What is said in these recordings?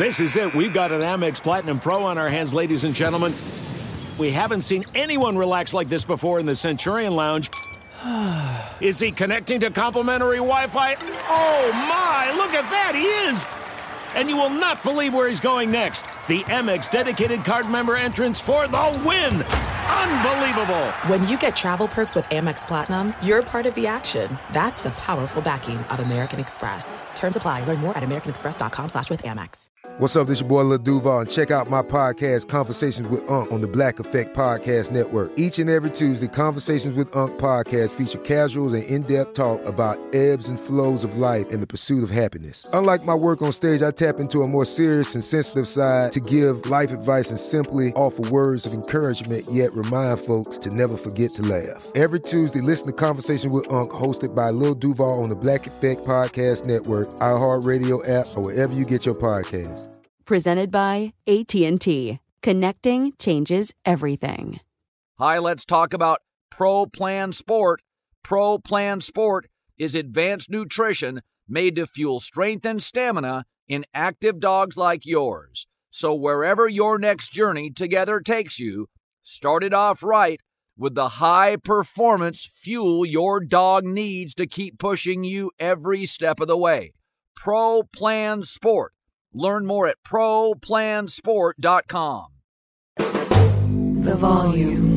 This is it. We've got an Amex Platinum Pro on our hands, ladies and gentlemen. We haven't seen anyone relax like this before in the Centurion Lounge. Is he connecting to complimentary Wi-Fi? Oh, my. Look at that. He is. And you will not believe where he's going next. The Amex dedicated card member entrance for the win. Unbelievable. When you get travel perks with Amex Platinum, you're part of the action. That's the powerful backing of American Express. Terms apply. Learn more at americanexpress.com/withAmex. What's up? This your boy Lil Duval, and check out my podcast, Conversations with Unc, on the Black Effect Podcast Network. Each and every Tuesday, Conversations with Unc podcast feature casuals and in-depth talk about ebbs and flows of life and the pursuit of happiness. Unlike my work on stage, I tap into a more serious and sensitive side to give life advice and simply offer words of encouragement, yet remind folks to never forget to laugh. Every Tuesday, listen to Conversation with Unc, hosted by Lil Duval on the Black Effect Podcast Network, iHeartRadio app, or wherever you get your podcasts. Presented by AT&T. Connecting changes everything. Hi, let's talk about Pro Plan Sport. Pro Plan Sport is advanced nutrition made to fuel strength and stamina in active dogs like yours. So wherever your next journey together takes you, start it off right with the high-performance fuel your dog needs to keep pushing you every step of the way. Pro Plan Sport. Learn more at ProPlansport.com. The volume.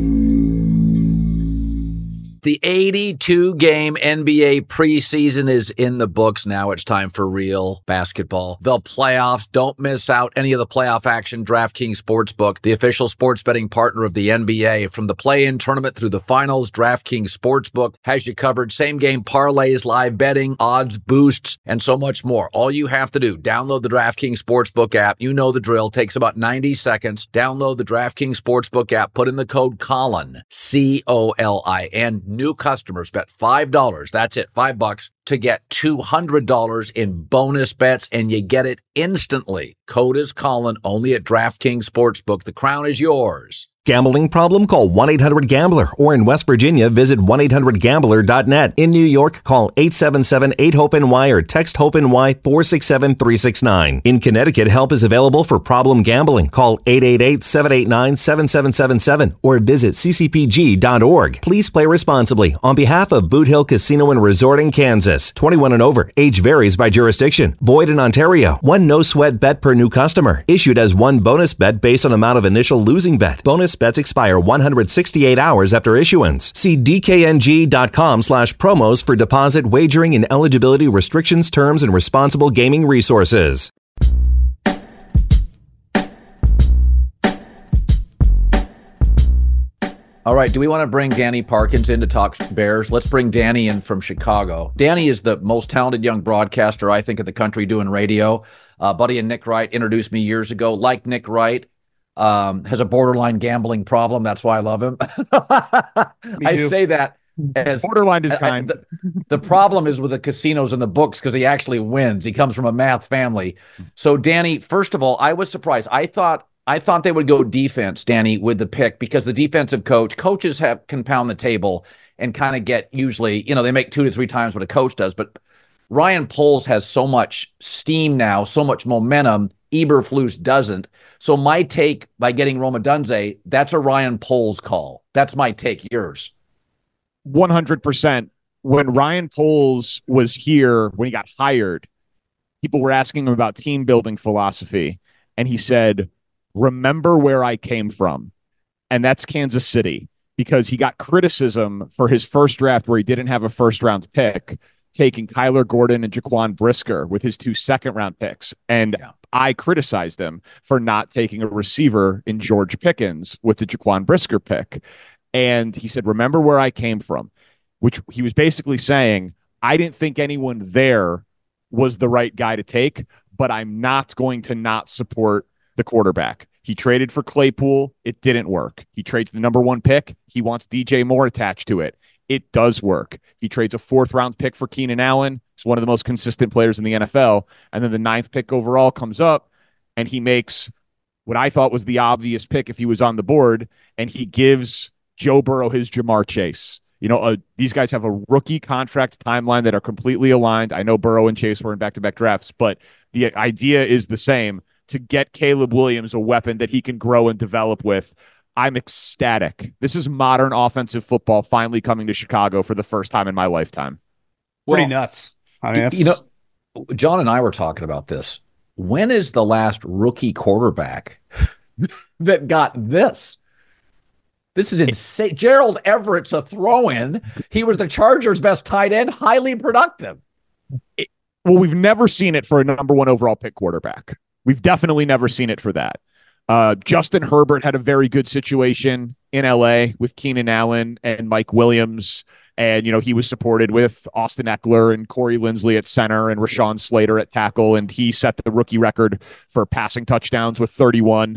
The 82-game NBA preseason is in the books. Now it's time for real basketball. The playoffs. Don't miss out any of the playoff action. DraftKings Sportsbook, the official sports betting partner of the NBA. From the play-in tournament through the finals, DraftKings Sportsbook has you covered. Same-game parlays, live betting, odds boosts, and so much more. All you have to do, download the DraftKings Sportsbook app. You know the drill. Takes about 90 seconds. Download the DraftKings Sportsbook app. Put in the code COLIN, C-O-L-I-N. New customers bet $5. That's it, $5 to get $200 in bonus bets, and you get it instantly. Code is Colin, only at DraftKings Sportsbook. The crown is yours. Gambling problem? Call 1-800-GAMBLER. Or in West Virginia, visit 1-800-GAMBLER.net. In New York, call 877-8-HOPE-NY or text HOPE-NY 467-369. In Connecticut, help is available for problem gambling. Call 888-789-7777 or visit ccpg.org. Please play responsibly. On behalf of Boot Hill Casino and Resort in Kansas, 21 and over. Age varies by jurisdiction. Void in Ontario. One no-sweat bet per new customer. Issued as one bonus bet based on amount of initial losing bet. Bonus bets expire 168 hours after issuance. See dkng.com/promos for deposit, wagering, and eligibility restrictions, terms, and responsible gaming resources. All right, do we want to bring Danny Parkins in to talk Bears? Let's bring Danny in from Chicago. Danny is the most talented young broadcaster, I think, in the country doing radio. Buddy and Nick Wright introduced me years ago. Like Nick Wright, has a borderline gambling problem. That's why I love him. I say that as borderline is kind. The problem is with the casinos and the books because he actually wins. He comes from a math family. So, Danny, first of all, I was surprised. I thought they would go defense, Danny, with the pick because the defensive coaches can pound the table and kind of get usually, they make 2 to 3 times what a coach does. But Ryan Poles has so much steam now, so much momentum. Eberflus doesn't. So my take by getting Rome Odunze, that's a Ryan Poles call. That's my take. Yours. 100%. When Ryan Poles was here, when he got hired, people were asking him about team building philosophy. And he said, remember where I came from. And that's Kansas City, because he got criticism for his first draft where he didn't have a first round pick, taking Kyler Gordon and Jaquan Brisker with his 2 second-round picks. And I criticized him for not taking a receiver in George Pickens with the Jaquan Brisker pick. And he said, remember where I came from, which he was basically saying, I didn't think anyone there was the right guy to take, but I'm not going to not support the quarterback. He traded for Claypool. It didn't work. He trades the number 1 pick. He wants DJ Moore attached to it. It does work. He trades a 4th-round pick for Keenan Allen. He's one of the most consistent players in the NFL. And then the 9th pick overall comes up, and he makes what I thought was the obvious pick if he was on the board, and he gives Joe Burrow his Jamar Chase. These guys have a rookie contract timeline that are completely aligned. I know Burrow and Chase were in back-to-back drafts, but The idea is the same, to get Caleb Williams a weapon that he can grow and develop with. I'm ecstatic. This is modern offensive football finally coming to Chicago for the first time in my lifetime. Pretty nuts. I mean, you know, John and I were talking about this. When is the last rookie quarterback that got this? This is insane. Gerald Everett's a throw-in. He was the Chargers' best tight end, highly productive. Well, we've never seen it for a number 1 overall pick quarterback. We've definitely never seen it for that. Justin Herbert had a very good situation in LA with Keenan Allen and Mike Williams. And, he was supported with Austin Eckler and Corey Linsley at center and Rashawn Slater at tackle. And he set the rookie record for passing touchdowns with 31.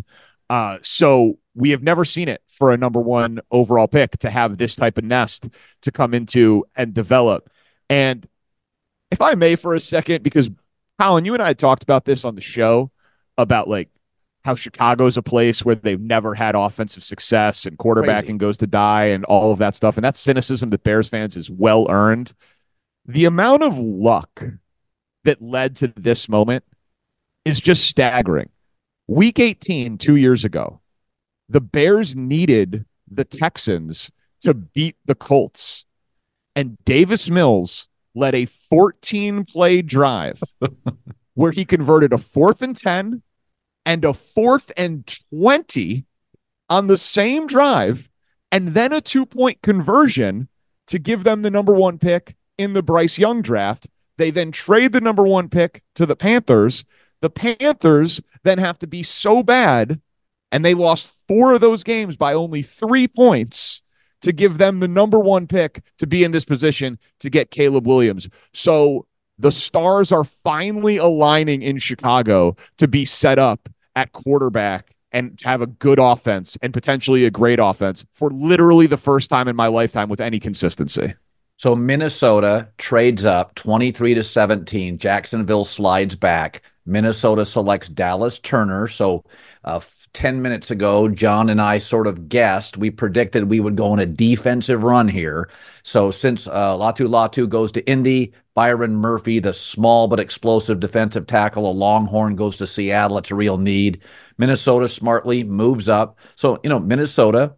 So we have never seen it for a number 1 overall pick to have this type of nest to come into and develop. And if I may for a second, because Colin, you and I had talked about this on the show about like how Chicago's a place where they've never had offensive success and quarterbacking goes to die and all of that stuff. And that cynicism that Bears fans is well earned. The amount of luck that led to this moment is just staggering. Week 18, 2 years ago, the Bears needed the Texans to beat the Colts. And Davis Mills led a 14-play drive where he converted a 4th and 10 and a 4th and 20 on the same drive, and then a 2-point conversion to give them the number 1 pick in the Bryce Young draft. They then trade the number 1 pick to the Panthers. The Panthers then have to be so bad, and they lost 4 of those games by only 3 points to give them the number 1 pick to be in this position to get Caleb Williams. So the stars are finally aligning in Chicago to be set up at quarterback and have a good offense and potentially a great offense for literally the first time in my lifetime with any consistency. So Minnesota trades up 23-17. Jacksonville slides back. Minnesota selects Dallas Turner. So 10 minutes ago, John and I sort of guessed, we predicted we would go on a defensive run here. So since Latu goes to Indy, Byron Murphy, the small but explosive defensive tackle, a Longhorn, goes to Seattle. It's a real need. Minnesota smartly moves up. So, Minnesota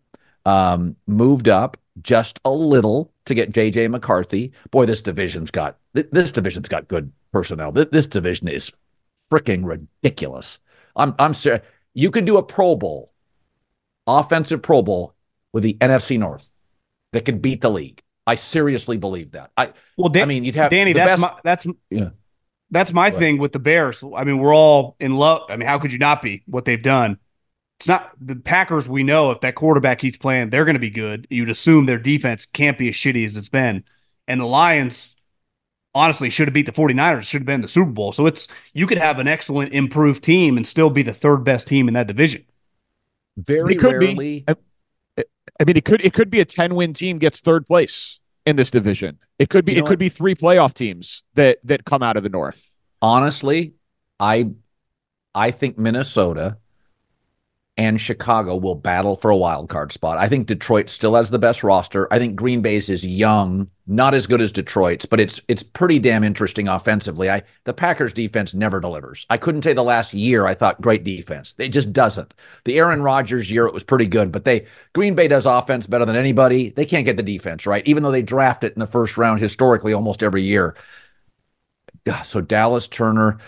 moved up just a little to get J.J. McCarthy. Boy, this division's got good personnel. This division is freaking ridiculous. I'm serious. You could do a Pro Bowl, offensive Pro Bowl with the NFC North that could beat the league. I seriously believe that. You'd have Danny. That's my thing with the Bears. I mean, we're all in love. I mean, how could you not be? What they've done. It's not the Packers. We know if that quarterback keeps playing, they're going to be good. You'd assume their defense can't be as shitty as it's been. And the Lions, honestly, should have beat the 49ers. Should have been the Super Bowl. So you could have an excellent, improved team and still be the 3rd best team in that division. Very rarely. It could be a 10-win team gets 3rd place in this division. It could be 3 playoff teams that come out of the North. Honestly, I think Minnesota and Chicago will battle for a wild card spot. I think Detroit still has the best roster. I think Green Bay's is young, not as good as Detroit's, but it's pretty damn interesting offensively. The Packers defense never delivers. I couldn't say the last year I thought great defense. It just doesn't. The Aaron Rodgers year, it was pretty good, but Green Bay does offense better than anybody. They can't get the defense right, even though they draft it in the first round historically almost every year. So Dallas Turner,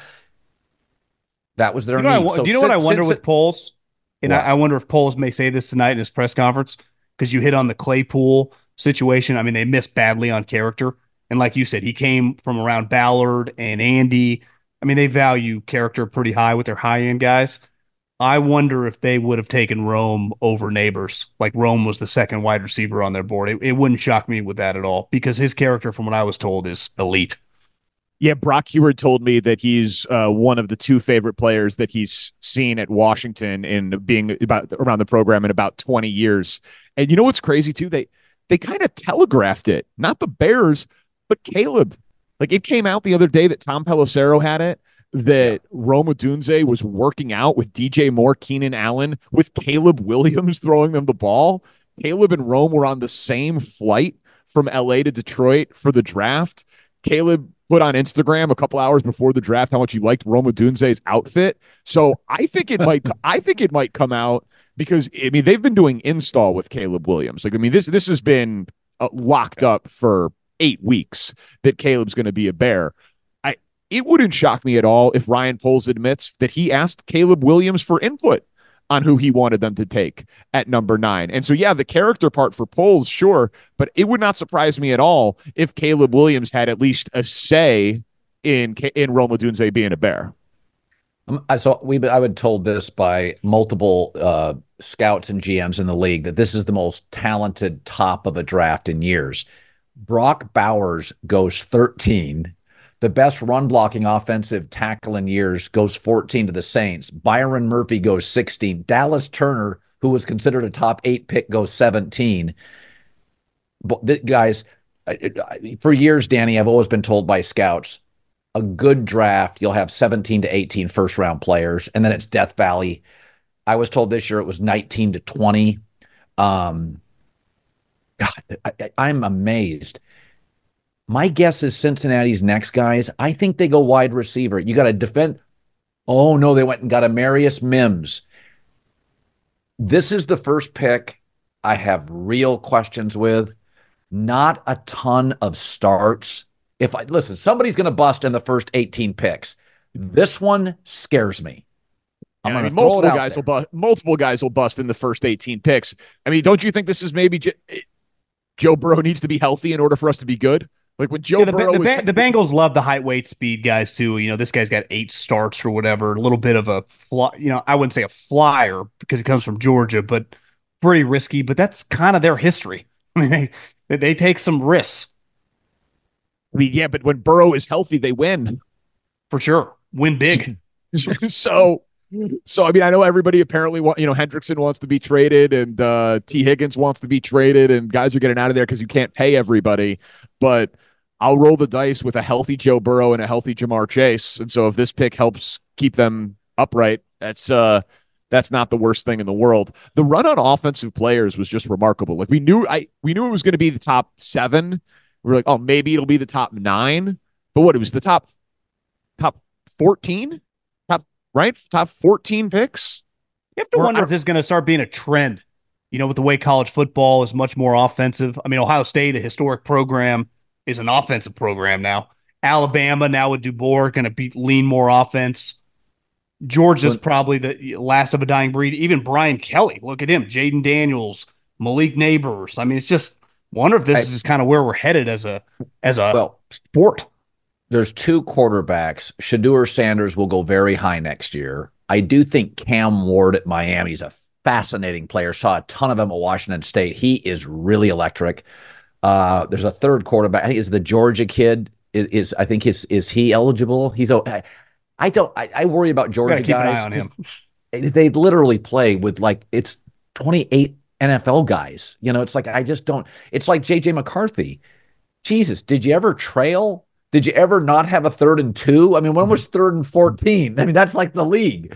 that was their need. Do you know what I wonder with Poles? And I wonder if Poles may say this tonight in his press conference, because you hit on the Claypool situation. I mean, they missed badly on character. And like you said, he came from around Ballard and Andy. I mean, they value character pretty high with their high-end guys. I wonder if they would have taken Rome over Neighbors. Like Rome was the 2nd wide receiver on their board. It wouldn't shock me with that at all, because his character, from what I was told, is elite. Yeah, Brock Heward told me that he's one of the 2 favorite players that he's seen at Washington in being around the program in about 20 years. And you know what's crazy too? They kind of telegraphed it, not the Bears, but Caleb. Like, it came out the other day that Tom Pelissero had it, that Rome Odunze was working out with DJ Moore, Keenan Allen, with Caleb Williams throwing them the ball. Caleb and Rome were on the same flight from LA to Detroit for the draft. Caleb put on Instagram a couple hours before the draft how much he liked Rome Odunze's outfit. So I think it might come out because, I mean, they've been doing install with Caleb Williams. Like, I mean, this has been locked up for 8 weeks that Caleb's going to be a Bear. It wouldn't shock me at all if Ryan Poles admits that he asked Caleb Williams for input on who he wanted them to take at number 9. And so, yeah, the character part for Poles, sure, but it would not surprise me at all if Caleb Williams had at least a say in Rome Odunze being a Bear. I've been told this by multiple scouts and GMs in the league that this is the most talented top of a draft in years. Brock Bowers goes 13. The best run blocking offensive tackle in years goes 14 to the Saints. Byron Murphy goes 16. Dallas Turner, who was considered a top 8 pick, goes 17. But guys, for years, Danny, I've always been told by scouts, a good draft, you'll have 17 to 18 first round players, and then it's Death Valley. I was told this year it was 19 to 20. God, I'm amazed. My guess is Cincinnati's next, guys. I think they go wide receiver. You got to defend. Oh, no, they went and got Amarius Mims. This is the first pick I have real questions with. Not a ton of starts. Listen, somebody's going to bust in the first 18 picks. This one scares me. Multiple guys will bust in the first 18 picks. I mean, don't you think this is maybe Joe Burrow needs to be healthy in order for us to be good? Like when Joe Burrow the Bengals love the height, weight, speed guys too. You know, this guy's got 8 starts or whatever. A little bit of a I wouldn't say a flyer because he comes from Georgia, but pretty risky. But that's kind of their history. I mean, they take some risks. I mean, yeah, but when Burrow is healthy, they win for sure. Win big. So I mean, I know everybody apparently Hendrickson wants to be traded and T. Higgins wants to be traded and guys are getting out of there because you can't pay everybody. But I'll roll the dice with a healthy Joe Burrow and a healthy Jamar Chase. And so if this pick helps keep them upright, that's not the worst thing in the world. The run on offensive players was just remarkable. Like we knew it was going to be the top 7. We were like, oh, maybe it'll be the top 9. But what, it was the top 14? Top 14 picks? You have to wonder if this is going to start being a trend, with the way college football is much more offensive. I mean, Ohio State, a historic program, is an offensive program now. Alabama, now with DuBois, going to lean more offense. Georgia's probably the last of a dying breed. Even Brian Kelly, look at him. Jaden Daniels, Malik Neighbors. I mean, it's just wonder if this is just kind of where we're headed as a sport. There's 2 quarterbacks. Shedeur Sanders will go very high next year. I do think Cam Ward at Miami is a fascinating player. Saw a ton of him at Washington State. He is really electric. There's a third quarterback. I think is the Georgia kid. Is he eligible? I worry about Georgia keep guys. An eye on him. They literally play with it's 28 NFL guys. It's like I just don't. It's like JJ McCarthy. Jesus, did you ever trail? Did you ever not have a 3rd and 2? I mean, when was 3rd and 14? I mean, that's like the league.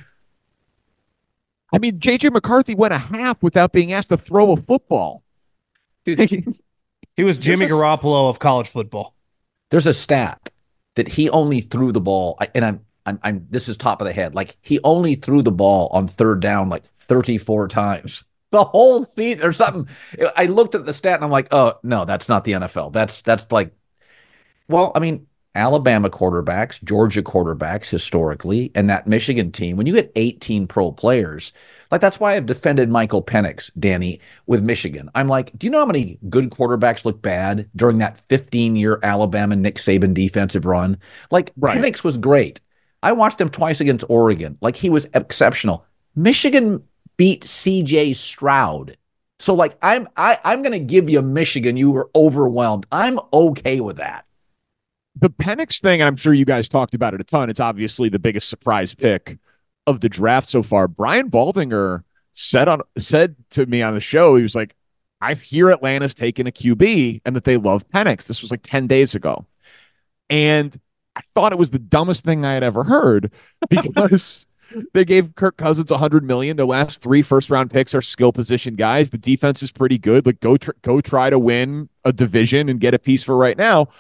I mean, J.J. McCarthy went a half without being asked to throw a football. Dude, he was Jimmy Garoppolo of college football. There's a stat that he only threw the ball, and I'm this is top of the head. Like he only threw the ball on 3rd down 34 times the whole season or something. I looked at the stat and I'm like, oh no, that's not the NFL. That's like. Well, I mean, Alabama quarterbacks, Georgia quarterbacks historically, and that Michigan team, when you get 18 pro players, that's why I've defended Michael Penix, Danny, with Michigan. I'm like, do you know how many good quarterbacks look bad during that 15-year Alabama Nick Saban defensive run? Right. Penix was great. I watched him twice against Oregon. He was exceptional. Michigan beat C.J. Stroud. So, I'm going to give you Michigan. You were overwhelmed. I'm okay with that. The Penix thing, and I'm sure you guys talked about it a ton, it's obviously the biggest surprise pick of the draft so far. Brian Baldinger said to me on the show, he was like, I hear Atlanta's taking a QB and that they love Penix. This was 10 days ago. And I thought it was the dumbest thing I had ever heard because they gave Kirk Cousins $100 million. Their last 3 first-round picks are skill position guys. The defense is pretty good. Go try to win a division and get a piece for right now.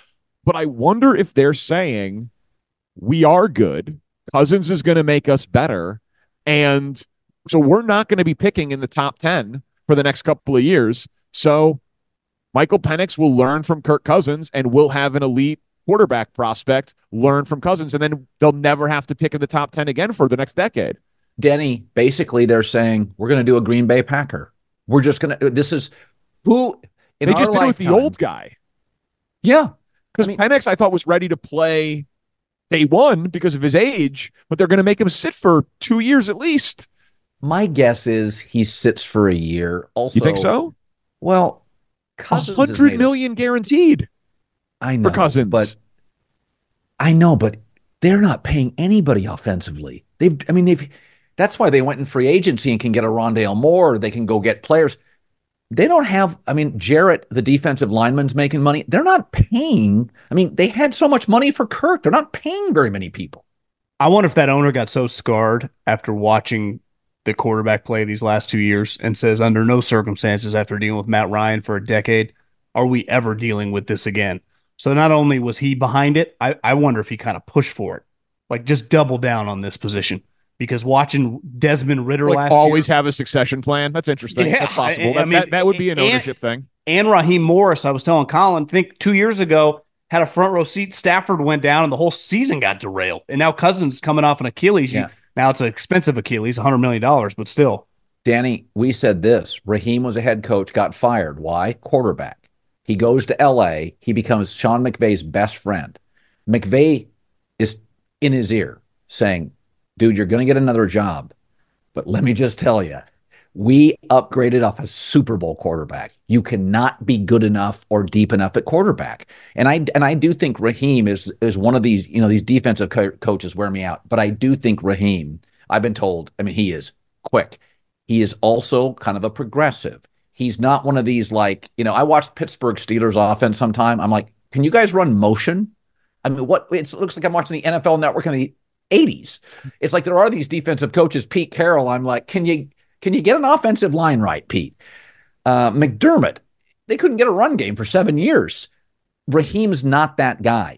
But I wonder if they're saying we are good. Cousins is going to make us better. And so we're not going to be picking in the top 10 for the next couple of years. So Michael Penix will learn from Kirk Cousins and we'll have an elite quarterback prospect learn from Cousins. And then they'll never have to pick in the top 10 again for the next decade. Denny, basically they're saying we're going to do a Green Bay Packer. We're just going to, this is who in they our just did lifetime, it with the old guy. Yeah. Because Penix, I thought, was ready to play day one because of his age, but they're going to make him sit for 2 years at least. My guess is he sits for a year. Also, you think so? Well, Cousins $100 million guaranteed. I know, for Cousins, but they're not paying anybody offensively. That's why they went in free agency and can get a Rondale Moore. Or they can go get players. They don't have, Jarrett, the defensive lineman's making money. They're not paying. They had so much money for Kirk. They're not paying very many people. I wonder if that owner got so scarred after watching the quarterback play these last 2 years and says, under no circumstances after dealing with Matt Ryan for a decade, are we ever dealing with this again? So not only was he behind it, I wonder if he kind of pushed for it. Like, just double down on this position. Because watching Desmond Ridder last always year, have a succession plan. That's interesting. Yeah, that's possible. That would be an ownership thing. And Raheem Morris, I was telling Colin, I think 2 years ago, had a front row seat. Stafford went down and the whole season got derailed. And now Cousins is coming off an Achilles. Yeah. Now it's an expensive Achilles, $100 million, but still. Danny, we said this. Raheem was a head coach, got fired. Why? Quarterback. He goes to L.A. He becomes Sean McVay's best friend. McVay is in his ear saying, dude, you're going to get another job. But let me just tell you, we upgraded off a Super Bowl quarterback. You cannot be good enough or deep enough at quarterback. And I do think Raheem is one of these, these defensive coaches wear me out. But I do think Raheem, I've been told, he is quick. He is also kind of a progressive. He's not one of these I watched Pittsburgh Steelers offense sometime. I'm like, can you guys run motion? What? It looks like I'm watching the NFL Network in the 80s. It's like there are these defensive coaches, Pete Carroll. I'm like, can you get an offensive line right, Pete? McDermott, they couldn't get a run game for 7 years. Raheem's not that guy.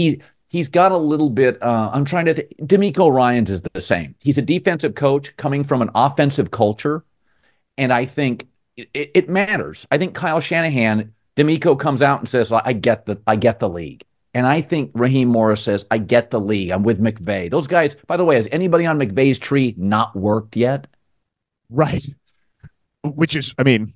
He's got a little bit, I'm trying to think, DeMeco Ryans is the same. He's a defensive coach coming from an offensive culture. And I think it matters. I think Kyle Shanahan, DeMeco comes out and says, I get the league. And I think Raheem Morris says, I get the league. I'm with McVay. Those guys, by the way, has anybody on McVay's tree not worked yet? Right. Which is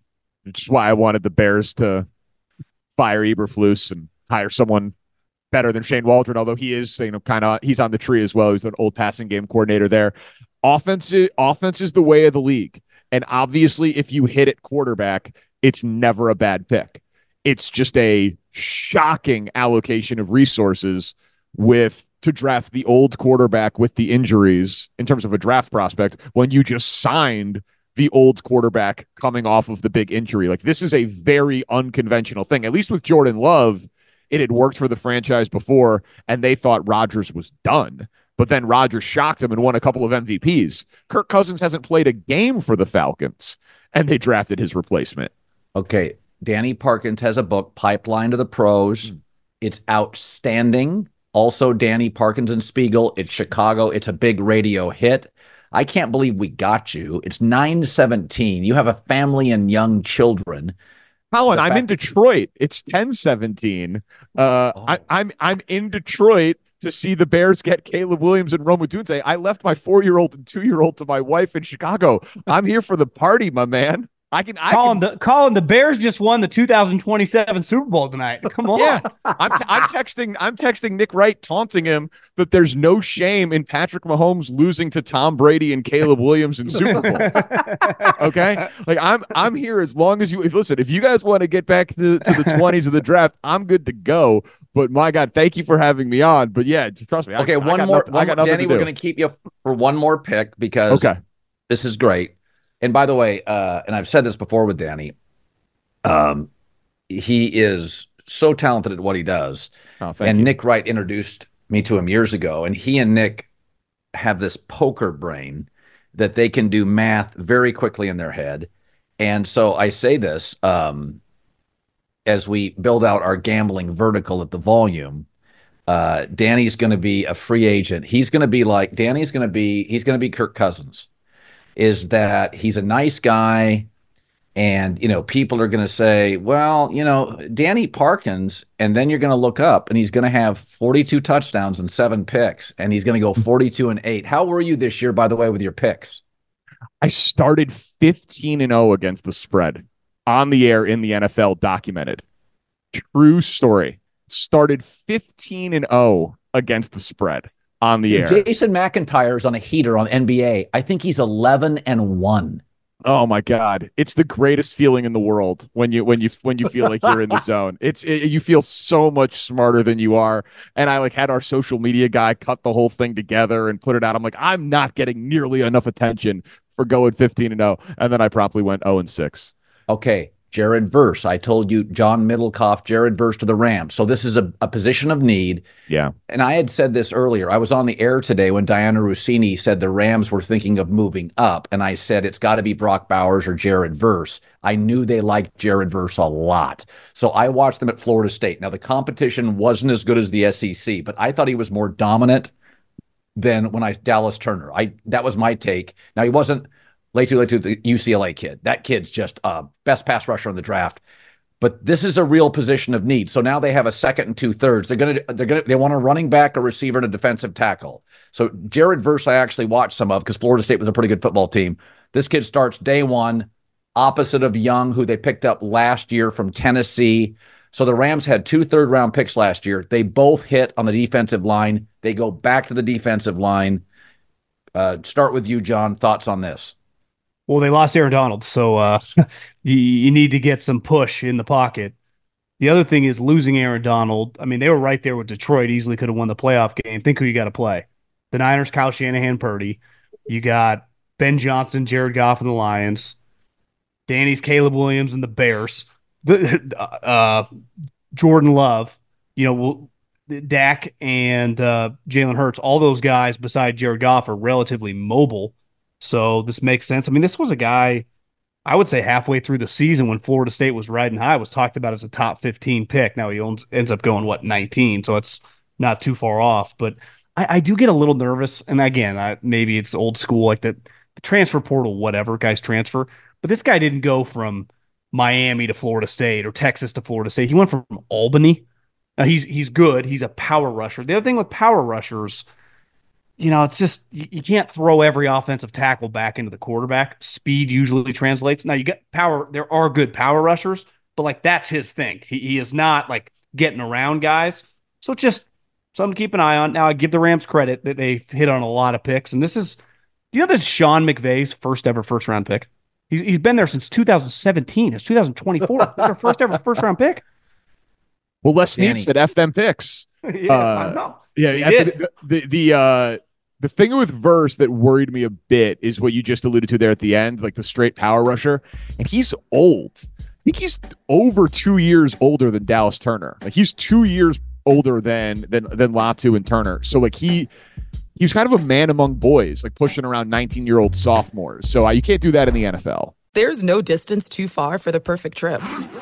why I wanted the Bears to fire Eberflus and hire someone better than Shane Waldron, although he is, he's on the tree as well. He's an old passing game coordinator there. Offense is the way of the league. And obviously, if you hit at quarterback, it's never a bad pick. It's just a shocking allocation of resources to draft the old quarterback with the injuries in terms of a draft prospect when you just signed the old quarterback coming off of the big injury. Like, this is a very unconventional thing. At least with Jordan Love, it had worked for the franchise before, and they thought Rodgers was done. But then Rodgers shocked him and won a couple of MVPs. Kirk Cousins hasn't played a game for the Falcons, and they drafted his replacement. Okay, Danny Parkins has a book, Pipeline to the Pros. It's outstanding. Also, Danny Parkins and Spiegel. It's Chicago. It's a big radio hit. I can't believe we got you. It's 9:17. You have a family and young children. Colin, I'm in Detroit. It's 10:17. I'm in Detroit to see the Bears get Caleb Williams and Rome Odunze. I left my 4-year-old and 2-year-old to my wife in Chicago. I'm here for the party, my man. Colin, the Bears just won the 2027 Super Bowl tonight. Come on. Yeah, I'm texting Nick Wright, taunting him that there's no shame in Patrick Mahomes losing to Tom Brady and Caleb Williams in Super Bowls. Okay, like I'm here as long as you listen. If you guys want to get back to the 20s of the draft, I'm good to go. But my God, thank you for having me on. But yeah, trust me. Okay, one more. Danny, we're going to keep you for one more pick because this is great. And by the way, and I've said this before with Danny, he is so talented at what he does. Oh, thank you. Nick Wright introduced me to him years ago, and he and Nick have this poker brain that they can do math very quickly in their head. And so I say this, as we build out our gambling vertical at the volume, Danny's going to be a free agent. He's going to be like he's going to be Kirk Cousins. Is that he's a nice guy, and people are going to say, well, Danny Parkins, and then you're going to look up and he's going to have 42 touchdowns and 7 picks, and he's going to go 42-8. How were you this year, by the way, with your picks? I started 15-0 against the spread on the air in the NFL, documented. True story. Started 15-0 against the spread on the air. Jason McIntyre's on a heater on NBA. I think he's 11-1. Oh my God. It's the greatest feeling in the world when you feel like you're in the zone. You feel so much smarter than you are. And I had our social media guy cut the whole thing together and put it out. I'm like, I'm not getting nearly enough attention for going 15-0. And then I promptly went 0-6. Okay. Jared Verse. I told you John Middlecoff, Jared Verse to the Rams. So this is a position of need. Yeah. And I had said this earlier. I was on the air today when Diana Rossini said the Rams were thinking of moving up. And I said, it's got to be Brock Bowers or Jared Verse. I knew they liked Jared Verse a lot. So I watched them at Florida State. Now, the competition wasn't as good as the SEC, but I thought he was more dominant than Dallas Turner. That was my take. Now, he wasn't Latu, the UCLA kid. That kid's just best pass rusher in the draft. But this is a real position of need. So now they have a second and 2/3. They want a running back, a receiver, and a defensive tackle. So Jared Verse, I actually watched some of because Florida State was a pretty good football team. This kid starts day one, opposite of Young, who they picked up last year from Tennessee. So the Rams had 2 third-round picks last year. They both hit on the defensive line. They go back to the defensive line. Start with you, John. Thoughts on this? Well, they lost Aaron Donald, so you need to get some push in the pocket. The other thing is losing Aaron Donald. I mean, they were right there with Detroit, easily could have won the playoff game. Think who you got to play. The Niners, Kyle Shanahan, Purdy. You got Ben Johnson, Jared Goff, and the Lions. Danny's Caleb Williams and the Bears. Jordan Love. Dak and Jalen Hurts, all those guys beside Jared Goff are relatively mobile. So this makes sense. I mean, this was a guy, I would say halfway through the season when Florida State was riding high, was talked about as a top 15 pick. Now he ends up going, 19? So it's not too far off. But I do get a little nervous. And again, maybe it's old school, like the transfer portal, whatever, guys transfer. But this guy didn't go from Miami to Florida State or Texas to Florida State. He went from Albany. Now he's good. He's a power rusher. The other thing with power rushers, it's just you can't throw every offensive tackle back into the quarterback. Speed usually translates. Now you get power. There are good power rushers, but that's his thing. He is not getting around guys. So just something to keep an eye on. Now I give the Rams credit that they've hit on a lot of picks. And this is Sean McVay's first ever first round pick. He's been there since 2017. It's 2024. That's our first ever first round pick. Well, Les Snead said F them picks. Yeah, I know. Yeah, the thing with Verse that worried me a bit is what you just alluded to there at the end, the straight power rusher. And he's old. I think he's over 2 years older than Dallas Turner. He's 2 years older than Latu and Turner. So he was kind of a man among boys, pushing around 19-year-old sophomores. So you can't do that in the NFL. There's no distance too far for the perfect trip.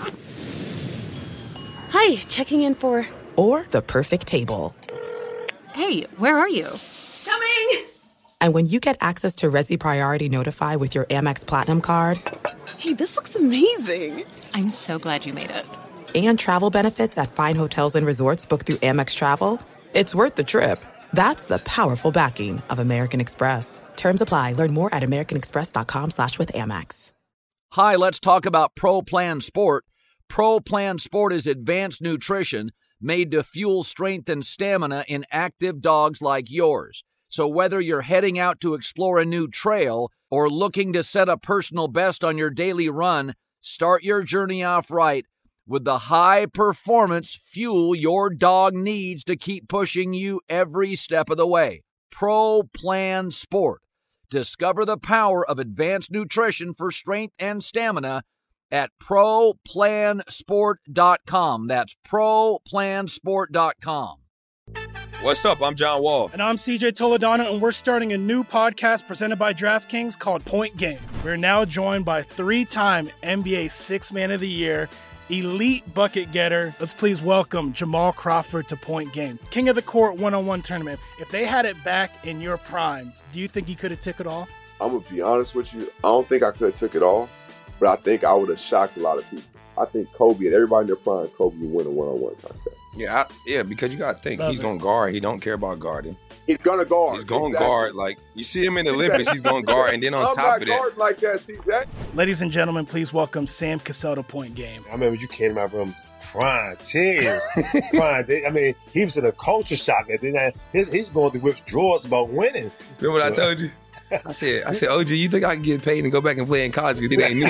Hi, checking in for... Or the perfect table. Hey, where are you? Coming! And when you get access to Resi Priority Notify with your Amex Platinum card... Hey, this looks amazing. I'm so glad you made it. And travel benefits at fine hotels and resorts booked through Amex Travel, it's worth the trip. That's the powerful backing of American Express. Terms apply. Learn more at americanexpress.com/withAmex. Hi, let's talk about Pro Plan Sport. Pro Plan Sport is advanced nutrition made to fuel strength and stamina in active dogs like yours. So whether you're heading out to explore a new trail or looking to set a personal best on your daily run, start your journey off right with the high-performance fuel your dog needs to keep pushing you every step of the way. Pro Plan Sport. Discover the power of advanced nutrition for strength and stamina at ProPlansport.com. That's ProPlansport.com. What's up? I'm John Wall. And I'm CJ Toledano, and we're starting a new podcast presented by DraftKings called Point Game. We're now joined by 3-time NBA Sixth Man of the Year, elite bucket getter. Let's please welcome Jamal Crawford to Point Game. King of the Court one-on-one tournament. If they had it back in your prime, do you think you could have took it all? I'm going to be honest with you. I don't think I could have took it all, but I think I would have shocked a lot of people. I think Kobe and everybody in their prime, Kobe would win a one-on-one contest. Yeah, because you got to think, he's going to guard. He don't care about guarding. He's going to guard. He's going to guard. Like, you see him in the Olympics, he's going to guard. And then on top of that. Like that, CJ. Ladies and gentlemen, please welcome Sam Cassell to Point Game. I remember you came out from prime 10. I mean, he was in a culture shock. And then he's going through withdrawals about winning. Remember what I told you? I said, OG, you think I can get paid and go back and play in college because it ain't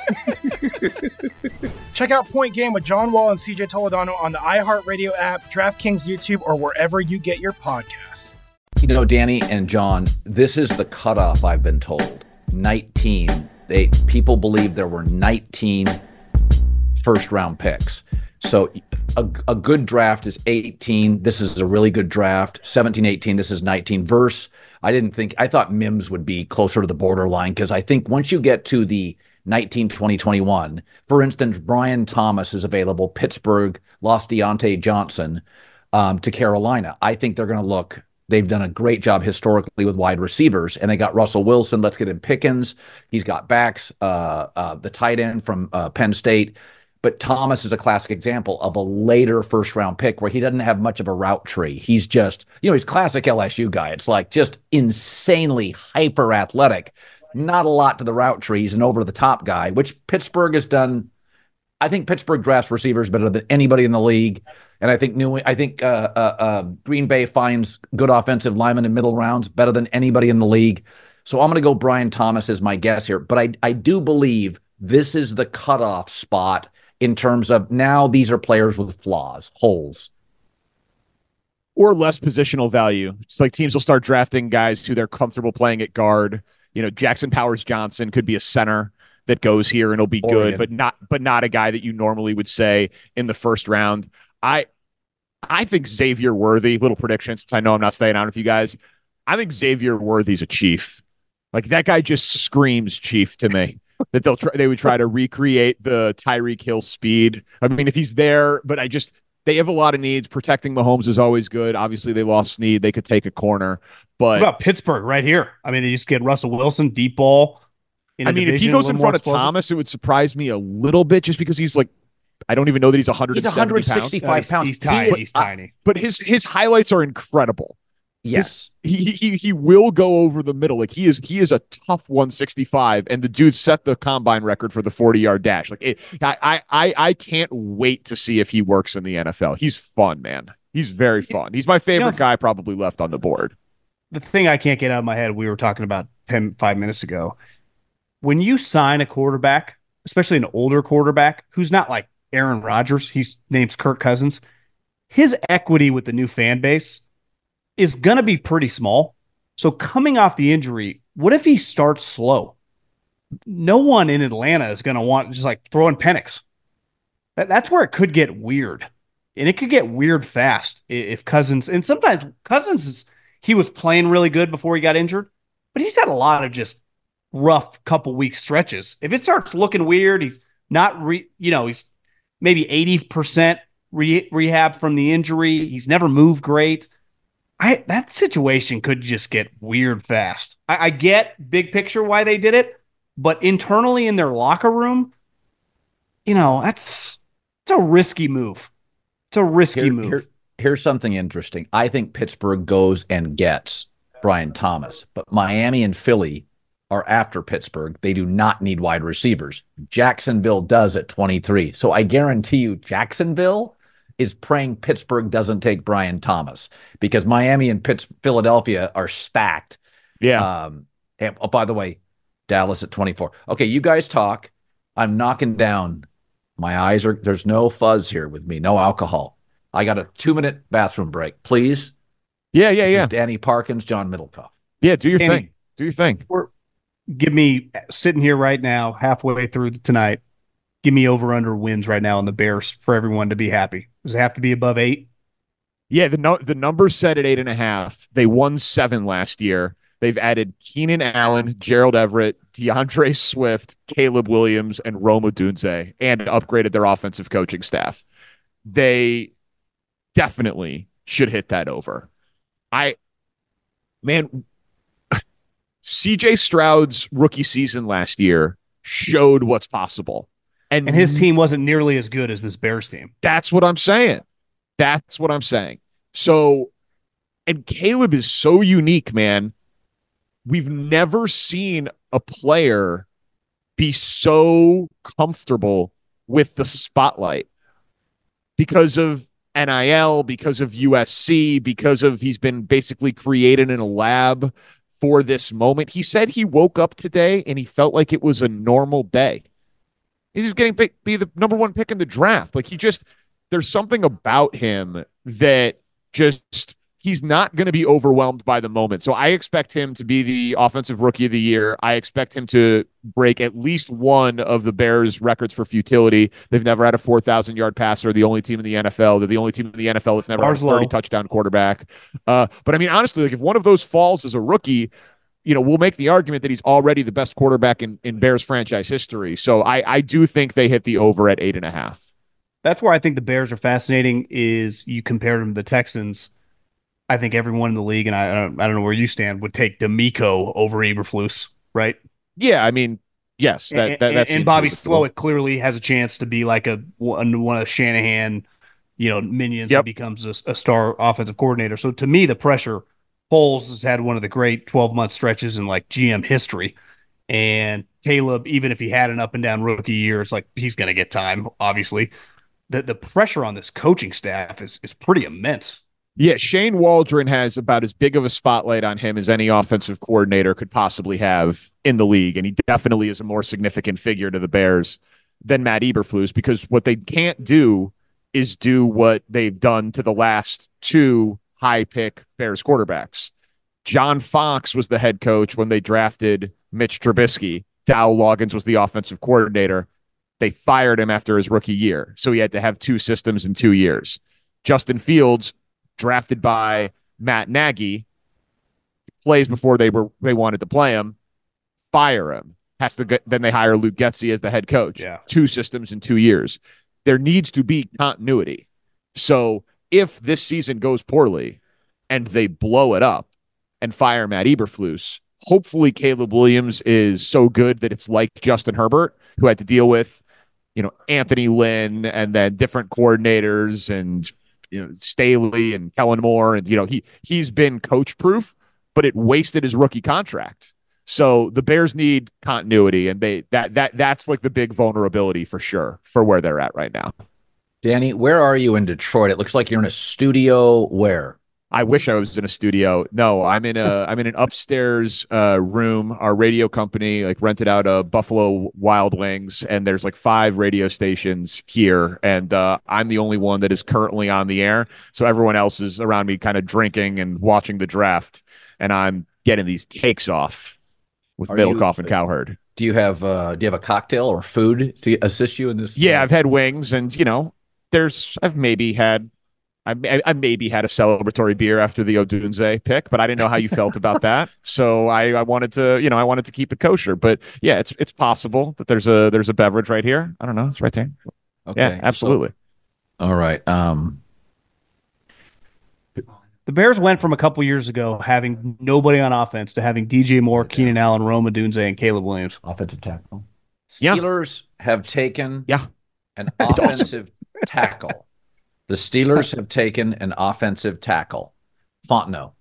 it? Check out Point Game with John Wall and CJ Toledano on the iHeartRadio app, DraftKings YouTube, or wherever you get your podcasts. You know, Danny and John, this is the cutoff, I've been told. 19. People believe there were 19 first-round picks. So a good draft is 18. This is a really good draft. 17, 18, this is 19. I thought Mims would be closer to the borderline because I think once you get to the 19, 20, 21, for instance, Brian Thomas is available. Pittsburgh lost Deontay Johnson to Carolina. I think they're going to look. They've done a great job historically with wide receivers, and they got Russell Wilson. Let's get him Pickens. He's got backs, the tight end from Penn State. But Thomas is a classic example of a later first-round pick where he doesn't have much of a route tree. He's just, he's classic LSU guy. It's like just insanely hyper-athletic. Not a lot to the route tree. He's an over-the-top guy, which Pittsburgh has done. I think Pittsburgh drafts receivers better than anybody in the league. And I think Green Bay finds good offensive linemen in middle rounds better than anybody in the league. So I'm going to go Brian Thomas as my guess here. But I do believe this is the cutoff spot in terms of now these are players with flaws, holes. Or less positional value. It's like teams will start drafting guys who they're comfortable playing at guard. Jackson Powers Johnson could be a center that goes here and it'll be good, but not a guy that you normally would say in the first round. I think Xavier Worthy, little prediction since I know I'm not staying on with you guys. I think Xavier Worthy's a Chief. Like that guy just screams Chief to me. That they would try to recreate the Tyreek Hill speed. I mean, if he's there, but they have a lot of needs. Protecting Mahomes is always good. Obviously, they lost Snead. They could take a corner. But what about Pittsburgh right here? I mean, they just get Russell Wilson, deep ball. If he goes in front of Thomas, it would surprise me a little bit just because he's like, I don't even know that he's 165 pounds. He's tiny. He's tiny. But his highlights are incredible. Yes. He will go over the middle. Like he is a tough 165, and the dude set the combine record for the 40-yard dash. I can't wait to see if he works in the NFL. He's fun, man. He's very fun. He's my favorite guy probably left on the board. The thing I can't get out of my head, we were talking about 5 minutes ago. When you sign a quarterback, especially an older quarterback who's not like Aaron Rodgers, his name's Kirk Cousins, his equity with the new fan base is going to be pretty small. So coming off the injury, what if he starts slow? No one in Atlanta is going to want just like throwing Penix. That's where it could get weird. And it could get weird fast if Cousins, and sometimes Cousins, he was playing really good before he got injured, but he's had a lot of just rough couple week stretches. If it starts looking weird, he's not, he's maybe 80% rehab from the injury. He's never moved great. That situation could just get weird fast. I get big picture why they did it, but internally in their locker room, it's a risky move. It's a risky move. Here's something interesting. I think Pittsburgh goes and gets Brian Thomas, but Miami and Philly are after Pittsburgh. They do not need wide receivers. Jacksonville does at 23. So I guarantee you Jacksonville is praying Pittsburgh doesn't take Brian Thomas because Miami and Philadelphia are stacked. Yeah. And, by the way, Dallas at 24. Okay, you guys talk. I'm knocking down. My eyes are, there's no fuzz here with me, no alcohol. I got a 2-minute bathroom break, please. Yeah. Danny Parkins, John Middlecoff. Yeah, do your thing. Do your thing. Give me, sitting here right now, halfway through tonight, give me over-under wins right now on the Bears for everyone to be happy. Does it have to be above 8? Yeah, the number's set at 8.5. They won 7 last year. They've added Keenan Allen, Gerald Everett, DeAndre Swift, Caleb Williams, and Rome Odunze, and upgraded their offensive coaching staff. They definitely should hit that over. CJ Stroud's rookie season last year showed what's possible. And his team wasn't nearly as good as this Bears team. That's what I'm saying. So, and Caleb is so unique, man. We've never seen a player be so comfortable with the spotlight because of NIL, because of USC, because of he's been basically created in a lab for this moment. He said he woke up today and he felt like it was a normal day. He's just getting be the number one pick in the draft. Like there's something about him that just he's not going to be overwhelmed by the moment. So I expect him to be the offensive rookie of the year. I expect him to break at least one of the Bears records for futility. They've never had a 4,000-yard passer. The only team in the NFL. They're the only team in the NFL that's never had a 30-touchdown quarterback. But I mean, honestly, like if one of those falls as a rookie, we'll make the argument that he's already the best quarterback in Bears franchise history. So I do think they hit the over at 8.5. That's where I think the Bears are fascinating is you compare them to the Texans. I think everyone in the league, and I don't know where you stand, would take D'Amico over Eberflus, right? Yeah, I mean, yes. That's and Bobby Slowick clearly has a chance to be like one of Shanahan, minions that becomes a star offensive coordinator. So to me, the pressure, Foles has had one of the great 12-month stretches in like GM history. And Caleb, even if he had an up and down rookie year, it's like he's going to get time, obviously. The pressure on this coaching staff is pretty immense. Yeah, Shane Waldron has about as big of a spotlight on him as any offensive coordinator could possibly have in the league, and he definitely is a more significant figure to the Bears than Matt Eberflus, because what they can't do is do what they've done to the last two high-pick Bears quarterbacks. John Fox was the head coach when they drafted Mitch Trubisky. Dow Loggins was the offensive coordinator. They fired him after his rookie year, so he had to have two systems in 2 years. Justin Fields, drafted by Matt Nagy, plays before they wanted to play him, fire him. Then they hire Luke Getsy as the head coach. Yeah. 2 systems in 2 years. There needs to be continuity. So if this season goes poorly and they blow it up and fire Matt Eberflus, hopefully Caleb Williams is so good that it's like Justin Herbert, who had to deal with, Anthony Lynn and then different coordinators and Staley and Kellen Moore, and he's been coach proof, but it wasted his rookie contract. So the Bears need continuity, and that's like the big vulnerability for sure for where they're at right now. Danny, where are you in Detroit? It looks like you're in a studio. Where? I wish I was in a studio. No, I'm in an upstairs room. Our radio company rented out a Buffalo Wild Wings, and there's 5 radio stations here, and I'm the only one that is currently on the air. So everyone else is around me, kind of drinking and watching the draft, and I'm getting these takes off with Middlecoff and Cowherd. Do you have a cocktail or food to assist you in this? Yeah, I've had wings, and I've maybe had a celebratory beer after the Odunze pick, but I didn't know how you felt about that. So I wanted to keep it kosher. But yeah, it's possible that there's a beverage right here. I don't know. It's right there. Okay. Yeah, absolutely. All right. The Bears went from a couple years ago having nobody on offense to having DJ Moore, Keenan Allen, Rome Odunze, and Caleb Williams. Offensive tackle. Steelers have taken an offensive tackle. The Steelers have taken an offensive tackle. Fontenot.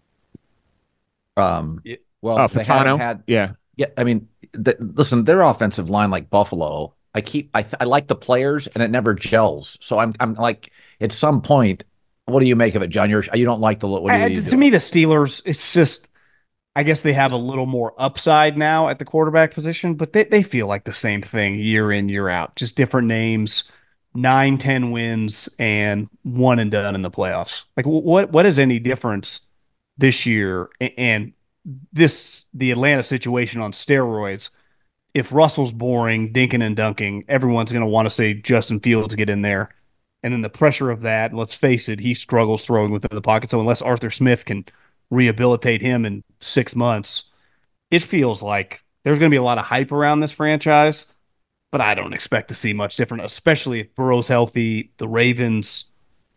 Fatano. Yeah. I mean, listen, their offensive line, like Buffalo, I like the players, and it never gels. So I'm like, at some point, what do you make of it, John? You don't like the look. To me, the Steelers, it's just, I guess they have a little more upside now at the quarterback position, but they feel like the same thing year in, year out. Just different names. 9-10 wins and one and done in the playoffs. Like what is any difference this year? And the Atlanta situation on steroids. If Russell's boring, dinking and dunking, everyone's going to want to say Justin Fields to get in there. And then the pressure of that, let's face it, he struggles throwing within the pocket. So unless Arthur Smith can rehabilitate him in 6 months. It feels like there's going to be a lot of hype around this franchise, but I don't expect to see much different, especially if Burrow's healthy. The Ravens,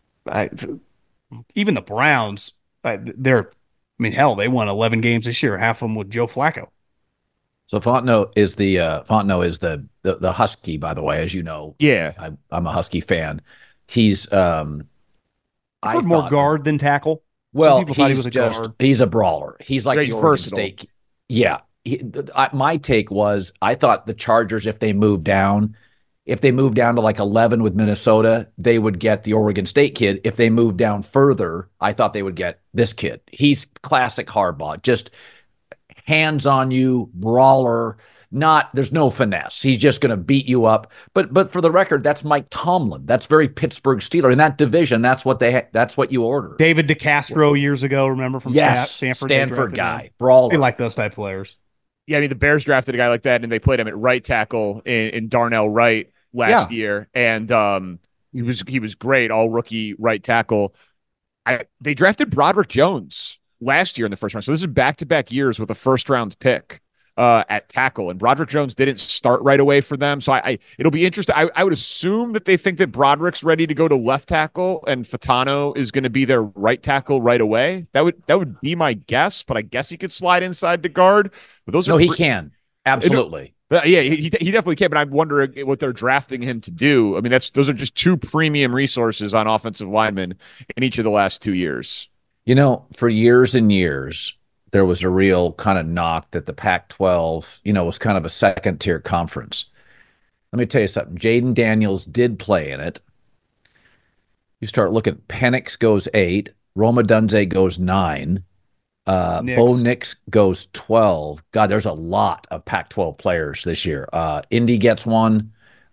even the Browns, hell, they won 11 games this year, half of them with Joe Flacco. So Fontenot is the Husky, by the way, as you know. Yeah, I'm a Husky fan. He's more guard than tackle. Well, some people thought he was a guard. He's a brawler. He's like the Oregon State. Yeah. My take was I thought the Chargers, if they moved down to like 11 with Minnesota, they would get the Oregon State kid. If they moved down further, I thought they would get this kid. He's classic Harbaugh, just hands on you, brawler. There's no finesse. He's just going to beat you up. But for the record, that's Mike Tomlin. That's very Pittsburgh Steelers in that division. That's what you order. David DeCastro years ago, remember from Stanford guy, brawler. They like those type of players. Yeah, I mean the Bears drafted a guy like that, and they played him at right tackle in Darnell Wright last year, and he was great, all rookie right tackle. They drafted Broderick Jones last year in the first round, so this is back-to-back years with a first-round pick at tackle, and Broderick Jones didn't start right away for them, so it'll be interesting. I would assume that they think that Broderick's ready to go to left tackle, and Fatano is going to be their right tackle right away. That would be my guess, but I guess he could slide inside to guard. But he can absolutely. Yeah, he definitely can, but I'm wondering what they're drafting him to do. I mean, those are just two premium resources on offensive linemen in each of the last 2 years. For years and years, there was a real kind of knock that the Pac-12, was kind of a second-tier conference. Let me tell you something. Jaden Daniels did play in it. You start looking, Penix goes 8, Roma Dunze goes 9, Bo Nix goes 12. God, there's a lot of Pac-12 players this year. Indy gets 1.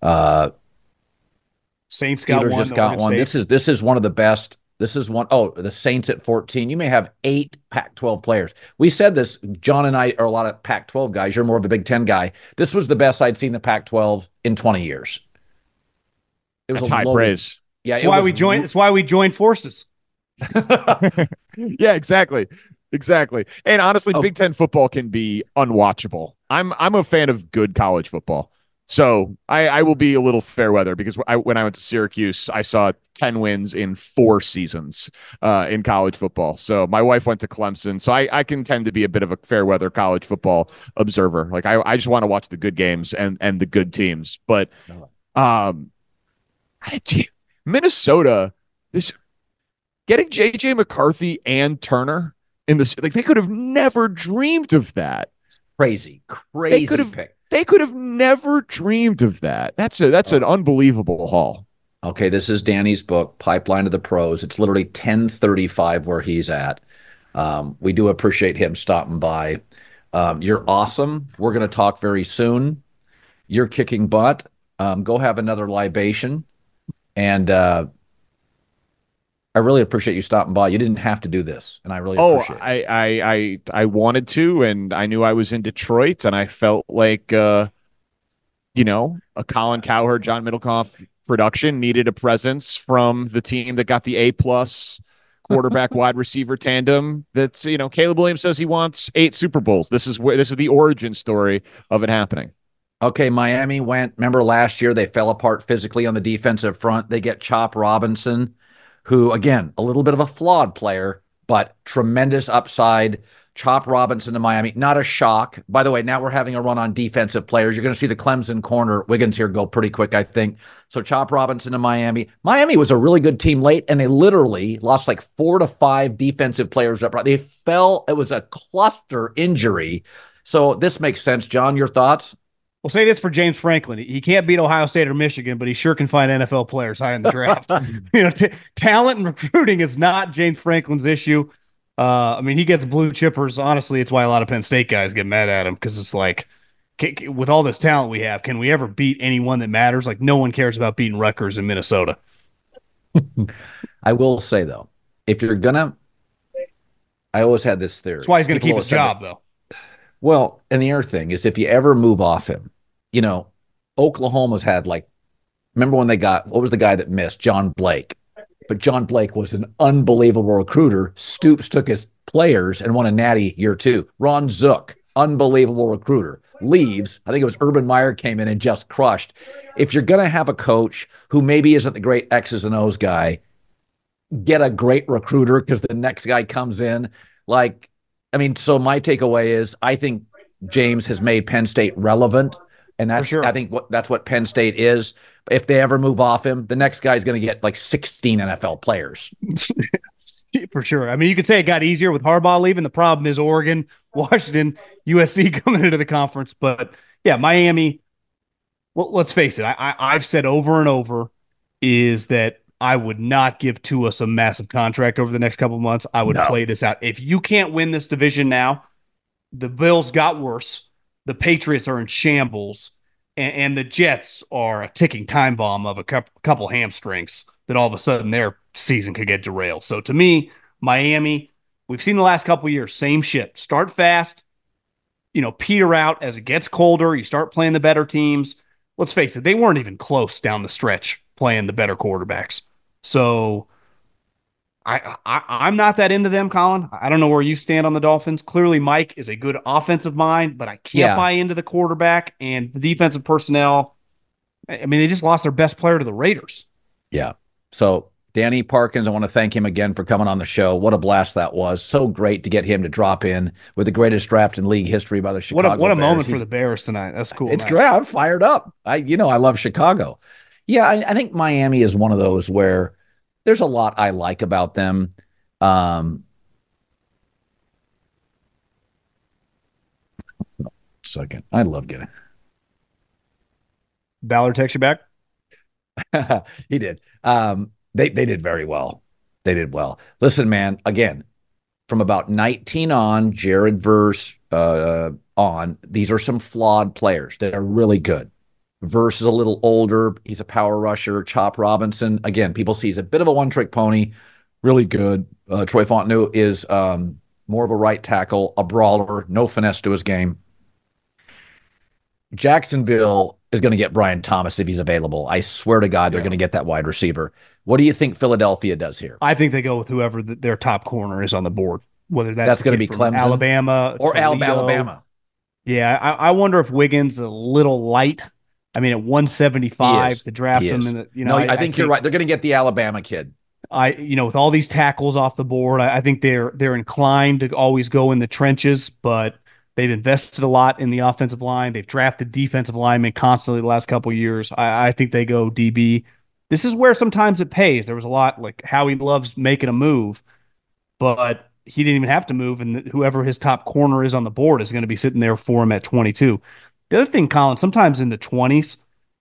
Saints got Steelers 1. Just got 1. This is one of the best. This is one. Oh, the Saints at 14. You may have 8 Pac-12 players. We said this. John and I are a lot of Pac-12 guys. You're more of a Big Ten guy. This was the best I'd seen the Pac-12 in 20 years. It was high praise. Yeah, it's why we joined forces. Yeah, exactly. And honestly, Big Ten football can be unwatchable. I'm a fan of good college football. So I will be a little fair weather because when I went to Syracuse, I saw 10 wins in 4 seasons in college football. So my wife went to Clemson. So I can tend to be a bit of a fair weather college football observer. Like I just want to watch the good games and the good teams. But Minnesota, getting J.J. McCarthy and Turner in this, like they could have never dreamed of that. It's crazy pick. They could have never dreamed of that. That's an unbelievable haul. Okay, this is Danny's book, Pipeline to the Pros. It's literally 10:35 where he's at. We do appreciate him stopping by. You're awesome. We're going to talk very soon. You're kicking butt. Go have another libation. And I really appreciate you stopping by. You didn't have to do this, and I really appreciate it. I wanted to, and I knew I was in Detroit, and I felt like, a Colin Cowherd, John Middlecoff production needed a presence from the team that got the A+ quarterback wide receiver tandem. That's, Caleb Williams says he wants 8 Super Bowls. This is the origin story of it happening. Okay, Miami remember last year they fell apart physically on the defensive front. They get Chop Robinson, who, again, a little bit of a flawed player, but tremendous upside. Chop Robinson to Miami. Not a shock. By the way, now we're having a run on defensive players. You're going to see the Clemson corner, Wiggins here, go pretty quick, I think. So Chop Robinson to Miami. Miami was a really good team late, and they literally lost like 4 to 5 defensive players up. They fell. It was a cluster injury. So this makes sense. John, your thoughts? We'll say this for James Franklin. He can't beat Ohio State or Michigan, but he sure can find NFL players high in the draft. Talent and recruiting is not James Franklin's issue. He gets blue chippers. Honestly, it's why a lot of Penn State guys get mad at him because it's like, with all this talent we have, can we ever beat anyone that matters? Like, no one cares about beating Rutgers in Minnesota. I will say, though, if you're going to – I always had this theory. That's why he's going to keep his job, though. Well, and the other thing is if you ever move off him, Oklahoma's had remember when they got, what was the guy that missed? John Blake. but John Blake was an unbelievable recruiter. Stoops took his players and won a natty year 2. Ron Zook, unbelievable recruiter, leaves. I think it was Urban Meyer came in and just crushed. If you're going to have a coach who maybe isn't the great X's and O's guy, get a great recruiter because the next guy comes in. So my takeaway is I think James has made Penn State relevant. And that's, I think that's what Penn State is. If they ever move off him, the next guy's going to get like 16 NFL players. For sure. I mean, you could say it got easier with Harbaugh leaving. The problem is Oregon, Washington, USC coming into the conference. But yeah, Miami, well, let's face it. I've said over and over is that I would not give Tua some massive contract over the next couple of months. I would play this out. If you can't win this division now, the Bills got worse. The Patriots are in shambles, and the Jets are a ticking time bomb of a couple hamstrings that all of a sudden their season could get derailed. So to me, Miami, we've seen the last couple of years, same shit. Start fast, peter out as it gets colder. You start playing the better teams. Let's face it, they weren't even close down the stretch playing the better quarterbacks. So I'm not that into them, Colin. I don't know where you stand on the Dolphins. Clearly, Mike is a good offensive mind, but I can't buy into the quarterback and the defensive personnel. I mean, they just lost their best player to the Raiders. Yeah. So Danny Parkins, I want to thank him again for coming on the show. What a blast that was. So great to get him to drop in with the greatest draft in league history by the Chicago Bears. What a moment for the Bears tonight. That's cool. It's great. I'm fired up. I love Chicago. Yeah, I think Miami is one of those where there's a lot I like about them. Second, I love getting. Ballard text you back? He did. They did very well. They did well. Listen, man, again, from about 19 on, Jared Verse on, these are some flawed players that are really good. Verse is a little older. He's a power rusher. Chop Robinson, again, people see he's a bit of a one-trick pony. Really good. Troy Fontenot is more of a right tackle, a brawler, no finesse to his game. Jacksonville is going to get Brian Thomas if he's available. I swear to God, they're going to get that wide receiver. What do you think Philadelphia does here? I think they go with whoever their top corner is on the board, whether that's going to be Clemson, Alabama, or Toledo. Alabama. Yeah, I wonder if Wiggins is a little light. I mean, at 175 to draft him, I think you're right. They're going to get the Alabama kid. With all these tackles off the board, I think they're inclined to always go in the trenches, but they've invested a lot in the offensive line. They've drafted defensive linemen constantly the last couple of years. I think they go DB. This is where sometimes it pays. There was a lot like Howie loves making a move, but he didn't even have to move, and whoever his top corner is on the board is going to be sitting there for him at 22. The other thing, Colin, sometimes in the 20s,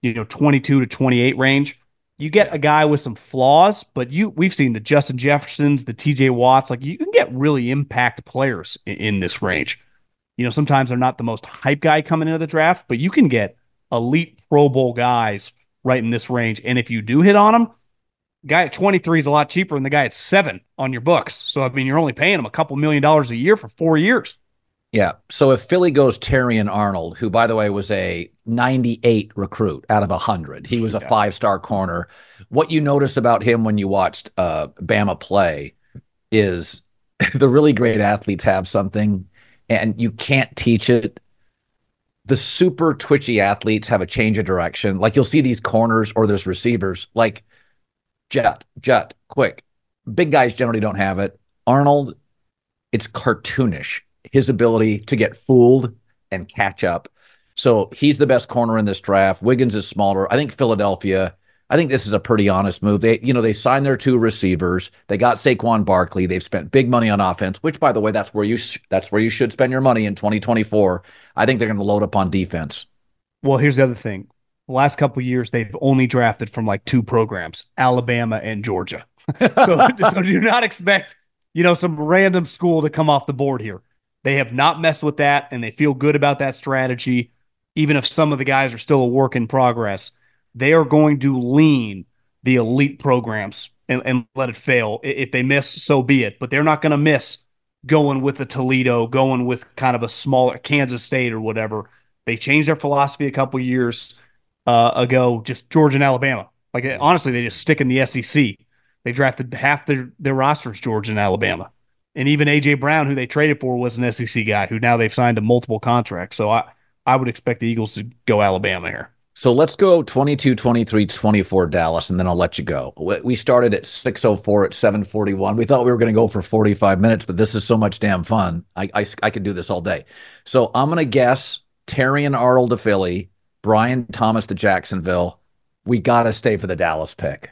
22 to 28 range, you get a guy with some flaws, but we've seen the Justin Jeffersons, the TJ Watts, like you can get really impact players in this range. Sometimes they're not the most hype guy coming into the draft, but you can get elite Pro Bowl guys right in this range. And if you do hit on them, guy at 23 is a lot cheaper than the guy at 7 on your books. So, I mean, you're only paying him a couple $1 million a year for 4 years. Yeah. So if Philly goes Terrion Arnold, who, by the way, was a 98 recruit out of 100, he was a 5-star corner. What you notice about him when you watched Bama play is the really great athletes have something, and you can't teach it. The super twitchy athletes have a change of direction. Like you'll see these corners or there's receivers like jet, quick. Big guys generally don't have it. Arnold, it's cartoonish. His ability to get fooled and catch up. So he's the best corner in this draft. Wiggins is smaller. I think Philadelphia, I think this is a pretty honest move. They signed their 2 receivers. They got Saquon Barkley. They've spent big money on offense, which, by the way, that's where you should spend your money in 2024. I think they're going to load up on defense. Well, here's the other thing. The last couple of years, they've only drafted from like 2 programs, Alabama and Georgia. so do not expect, some random school to come off the board here. They have not messed with that, and they feel good about that strategy, even if some of the guys are still a work in progress. They are going to lean the elite programs and let it fail. If they miss, so be it. But they're not going to miss going with the Toledo, going with kind of a smaller Kansas State or whatever. They changed their philosophy a couple years ago, just Georgia and Alabama. Like, honestly, they just stick in the SEC. They drafted half their rosters, Georgia and Alabama. And even A.J. Brown, who they traded for, was an SEC guy who now they've signed to multiple contracts. So I would expect the Eagles to go Alabama here. So let's go 22, 23, 24 Dallas, and then I'll let you go. We started at 6:04 at 7:41. We thought we were going to go for 45 minutes, but this is so much damn fun. I could do this all day. So I'm going to guess Terrion Arnold to Philly, Brian Thomas to Jacksonville. We got to stay for the Dallas pick.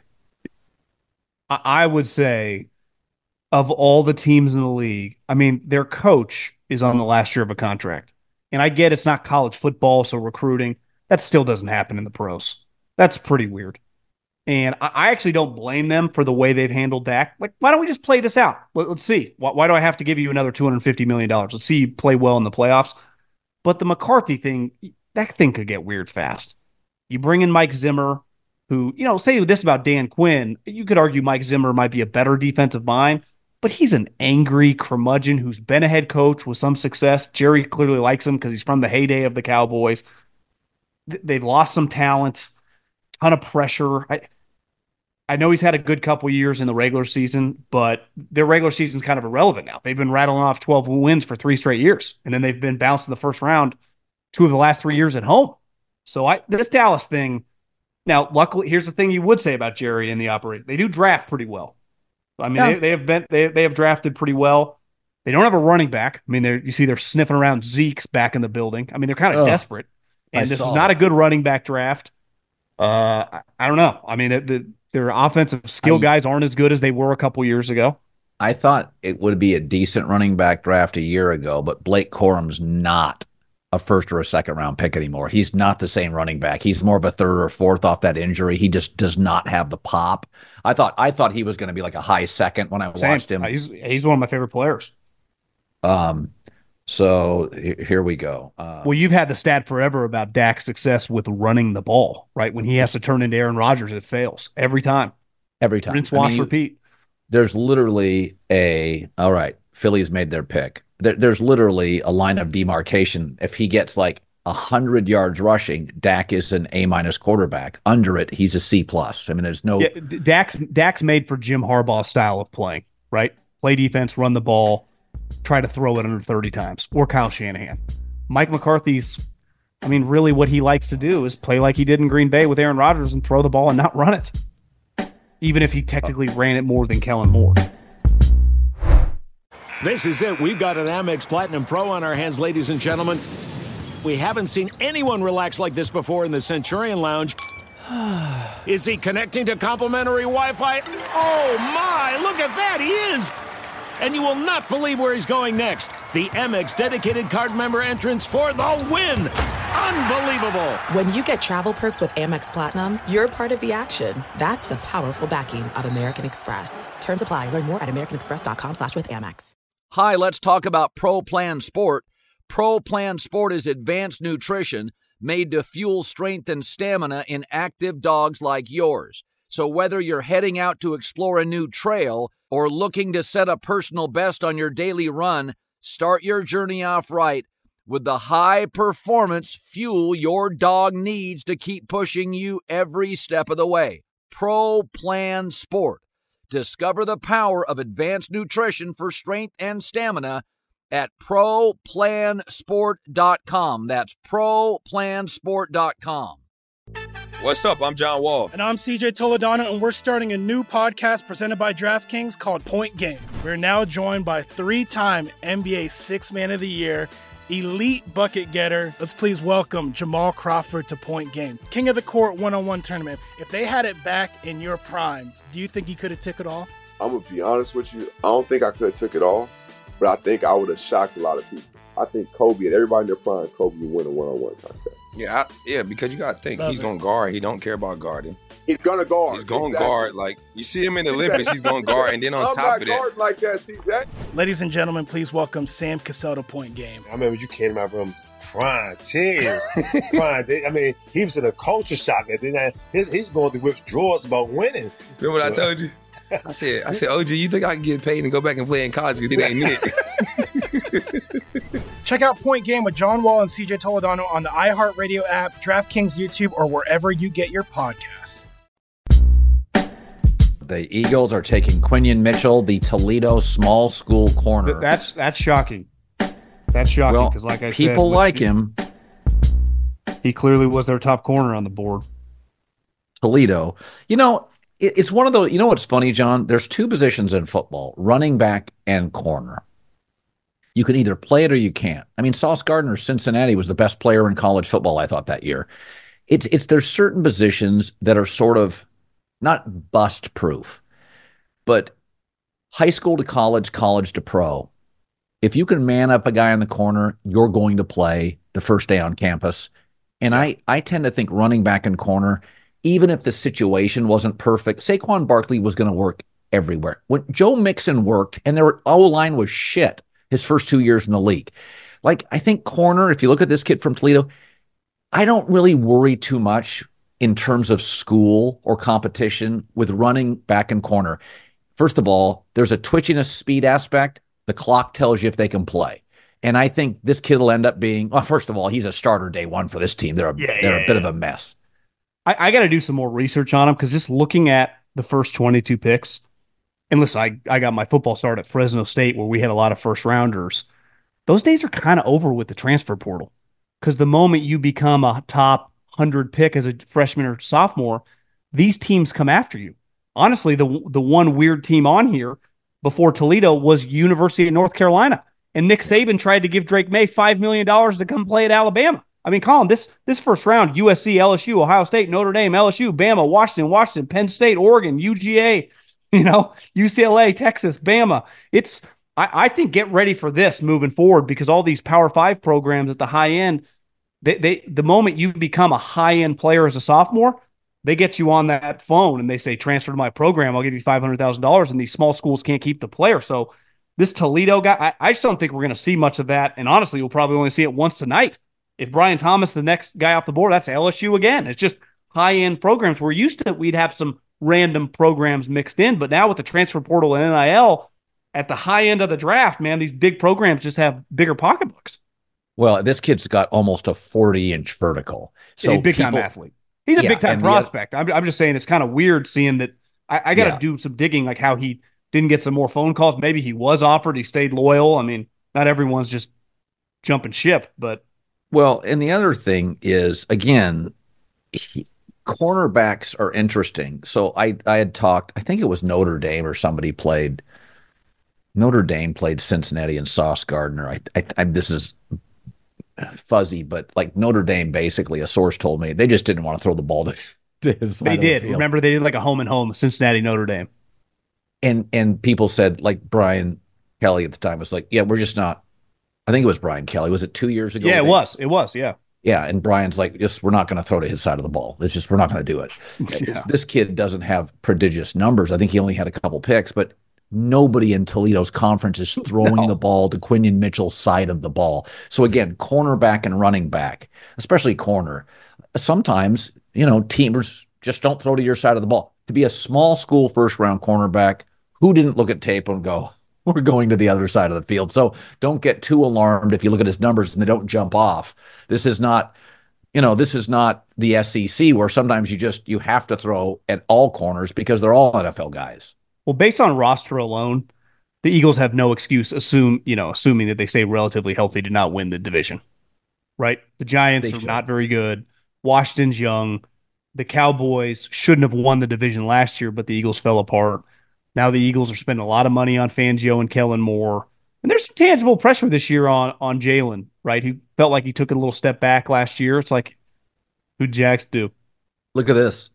I would say of all the teams in the league, I mean, their coach is on the last year of a contract. And I get it's not college football, so recruiting, that still doesn't happen in the pros. That's pretty weird. And I actually don't blame them for the way they've handled Dak. Like, why don't we just play this out? Let's see. Why do I have to give you another $250 million? Let's see you play well in the playoffs. But the McCarthy thing, that thing could get weird fast. You bring in Mike Zimmer, who, say this about Dan Quinn. You could argue Mike Zimmer might be a better defensive mind, but he's an angry curmudgeon who's been a head coach with some success. Jerry clearly likes him because he's from the heyday of the Cowboys. They've lost some talent, ton of pressure. I know he's had a good couple years in the regular season, but their regular season's kind of irrelevant now. They've been rattling off 12 wins for 3 straight years, and then they've been bounced in the first round 2 of the last 3 years at home. So this Dallas thing, now luckily, here's the thing you would say about Jerry and the operation. They do draft pretty well. I mean, they have drafted pretty well. They don't have a running back. I mean, they're sniffing around Zeke's back in the building. I mean, they're kind of desperate. And this is not a good running back draft. I don't know. I mean, their offensive skill guys aren't as good as they were a couple years ago. I thought it would be a decent running back draft a year ago, but Blake Corum's not a first or a second round pick anymore. He's not the same running back. He's more of a third or fourth off that injury. He just does not have the pop. I thought he was going to be like a high second when I watched him. He's one of my favorite players. So here we go. Well, you've had the stat forever about Dak's success with running the ball, right? When he has to turn into Aaron Rodgers, it fails every time. Rinse, wash, repeat. There's literally all right, Philly's made their pick. There's literally a line of demarcation. If he gets like 100 yards rushing, Dak is an A- quarterback. Under it, he's a C+. I mean, there's no. Yeah, Dak's made for Jim Harbaugh's style of playing, right? Play defense, run the ball, try to throw it under 30 times, or Kyle Shanahan. Mike McCarthy's, I mean, really what he likes to do is play like he did in Green Bay with Aaron Rodgers and throw the ball and not run it, even if he technically ran it more than Kellen Moore. This is it. We've got an Amex Platinum Pro on our hands, ladies and gentlemen. We haven't seen anyone relax like this before in the Centurion Lounge. Is he connecting to complimentary Wi-Fi? Oh, my. Look at that. He is. And you will not believe where he's going next. The Amex dedicated card member entrance for the win. Unbelievable. When you get travel perks with Amex Platinum, you're part of the action. That's the powerful backing of American Express. Terms apply. Learn more at americanexpress.com/withAmex. Hi, let's talk about Pro Plan Sport. Pro Plan Sport is advanced nutrition made to fuel strength and stamina in active dogs like yours. So whether you're heading out to explore a new trail or looking to set a personal best on your daily run, start your journey off right with the high-performance fuel your dog needs to keep pushing you every step of the way. Pro Plan Sport. Discover the power of advanced nutrition for strength and stamina at ProPlansport.com. That's ProPlansport.com. What's up? I'm John Wall. And I'm CJ Toledano, and we're starting a new podcast presented by DraftKings called Point Game. We're now joined by 3-time NBA Sixth Man of the Year, elite bucket getter. Let's please welcome Jamal Crawford to Point Game. King of the Court one-on-one tournament. If they had it back in your prime, do you think you could have took it all? I'm going to be honest with you. I don't think I could have took it all, but I think I would have shocked a lot of people. I think Kobe and everybody in their prime, Kobe would win a one-on-one contest. Yeah, because you got to think he's going to guard. He don't care about guarding. He's going to guard. He's going to guard. Like, you see him in the Olympics, he's going to guard. And then on top of that. I'm not guarding like that, CJ. Ladies and gentlemen, please welcome Sam Cassell to Point Game. I remember you came out from crying, tears. I mean, he was in a culture shock. And then he's going through withdrawals about winning. Remember what I told you? I said, OG, you think I can get paid and go back and play in college because it ain't it? Check out Point Game with John Wall and CJ Toledano on the iHeartRadio app, DraftKings YouTube, or wherever you get your podcasts. The Eagles are taking Quinion Mitchell, the Toledo small school corner. That's shocking. That's shocking because, like I said, people like him. He clearly was their top corner on the board. Toledo. You know, it's one of those. You know what's funny, John? There's two positions in football: running back and corner. You can either play it or you can't. I mean, Sauce Gardner, Cincinnati, was the best player in college football, I thought, that year. There's certain positions that are sort of not bust proof, but high school to college, college to pro. If you can man up a guy in the corner, you're going to play the first day on campus. And I tend to think running back and corner, even if the situation wasn't perfect, Saquon Barkley was going to work everywhere. When Joe Mixon worked and their O-line was shit his first 2 years in the league. Like, I think corner, if you look at this kid from Toledo, I don't really worry too much in terms of school or competition with running back and corner. First of all, there's a twitchiness speed aspect. The clock tells you if they can play. And I think this kid will end up being, well, first of all, he's a starter day one for this team. They're a bit of a mess. I got to do some more research on him because just looking at the first 22 picks, and listen, I got my football start at Fresno State where we had a lot of first rounders. Those days are kind of over with the transfer portal because the moment you become a top 100 pick as a freshman or sophomore, these teams come after you. Honestly, the one weird team on here before Toledo was University of North Carolina. And Nick Saban tried to give Drake May $5 million to come play at Alabama. I mean, Colin, this first round, USC, LSU, Ohio State, Notre Dame, LSU, Bama, Washington, Penn State, Oregon, UGA, UCLA, Texas, Bama. I think get ready for this moving forward because all these Power 5 programs at the high end, the moment you become a high-end player as a sophomore, they get you on that phone and they say, transfer to my program, I'll give you $500,000, and these small schools can't keep the player. So this Toledo guy, I just don't think we're going to see much of that. And honestly, we'll probably only see it once tonight. If Brian Thomas, the next guy off the board, that's LSU again. It's just high-end programs. We're used to it. We'd have some random programs mixed in. But now with the transfer portal and NIL, at the high end of the draft, man, these big programs just have bigger pocketbooks. Well, this kid's got almost a 40-inch vertical. So he's a big-time athlete. He's a big-time prospect. I'm just saying it's kind of weird seeing that. I got to do some digging, like how he didn't get some more phone calls. Maybe he was offered. He stayed loyal. I mean, not everyone's just jumping ship, but. Well, and the other thing is, again, cornerbacks are interesting. So I had talked, I think it was Notre Dame or somebody played. Notre Dame played Cincinnati and Sauce Gardner. This is fuzzy, but like Notre Dame, basically, a source told me they just didn't want to throw the ball to his side. They did. Of the field. Remember, they did like a home and home, Cincinnati, Notre Dame. And people said, like Brian Kelly at the time was like, yeah, we're just not. I think it was Brian Kelly. Was it 2 years ago? Yeah, it was. It was. Yeah. Yeah. And Brian's like, we're not going to throw to his side of the ball. We're not going to do it. Yeah. This kid doesn't have prodigious numbers. I think he only had a couple picks, but nobody in Toledo's conference is throwing the ball to Quinion Mitchell's side of the ball. So again, cornerback and running back, especially corner. Sometimes, teamers just don't throw to your side of the ball. To be a small school first round cornerback, who didn't look at tape and go, we're going to the other side of the field? So don't get too alarmed if you look at his numbers and they don't jump off. This is not the SEC where sometimes you have to throw at all corners because they're all NFL guys. Well, based on roster alone, the Eagles have no excuse, assuming that they stay relatively healthy, to not win the division, right? The Giants are not very good. Washington's young. The Cowboys shouldn't have won the division last year, but the Eagles fell apart. Now the Eagles are spending a lot of money on Fangio and Kellen Moore. And there's some tangible pressure this year on Jalen, right? Who felt like he took a little step back last year. It's like, who'd Jax do? Look at this.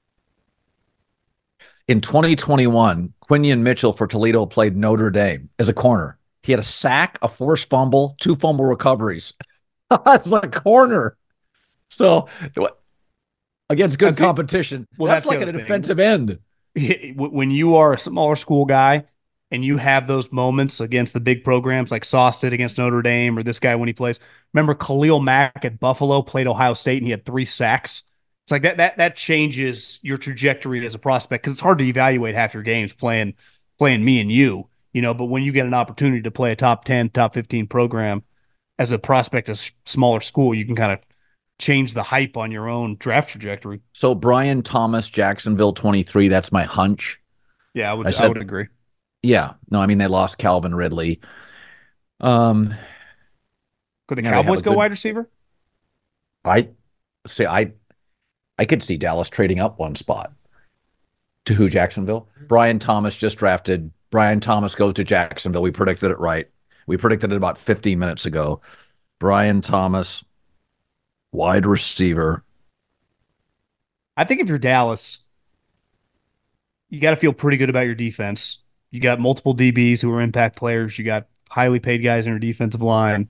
In 2021, Quinion Mitchell for Toledo played Notre Dame as a corner. He had a sack, a forced fumble, 2 fumble recoveries. That's a corner. So, against good competition, that's like a defensive end. When you are a smaller school guy and you have those moments against the big programs like Sauce did against Notre Dame, or this guy when he plays. Remember Khalil Mack at Buffalo played Ohio State and he had 3 sacks. It's like that changes your trajectory as a prospect because it's hard to evaluate half your games playing me and you, but when you get an opportunity to play a top 10, top 15 program as a prospect of smaller school, you can kind of change the hype on your own draft trajectory. So Brian Thomas, Jacksonville 23, that's my hunch. Yeah, I said, would agree. Yeah. No, I mean, they lost Calvin Ridley. Could the Cowboys go wide receiver? I could see Dallas trading up one spot. To who, Jacksonville? Brian Thomas just drafted. Brian Thomas goes to Jacksonville. We predicted it right. We predicted it about 15 minutes ago. Brian Thomas, wide receiver. I think if you're Dallas, you got to feel pretty good about your defense. You got multiple DBs who are impact players. You got highly paid guys in your defensive line.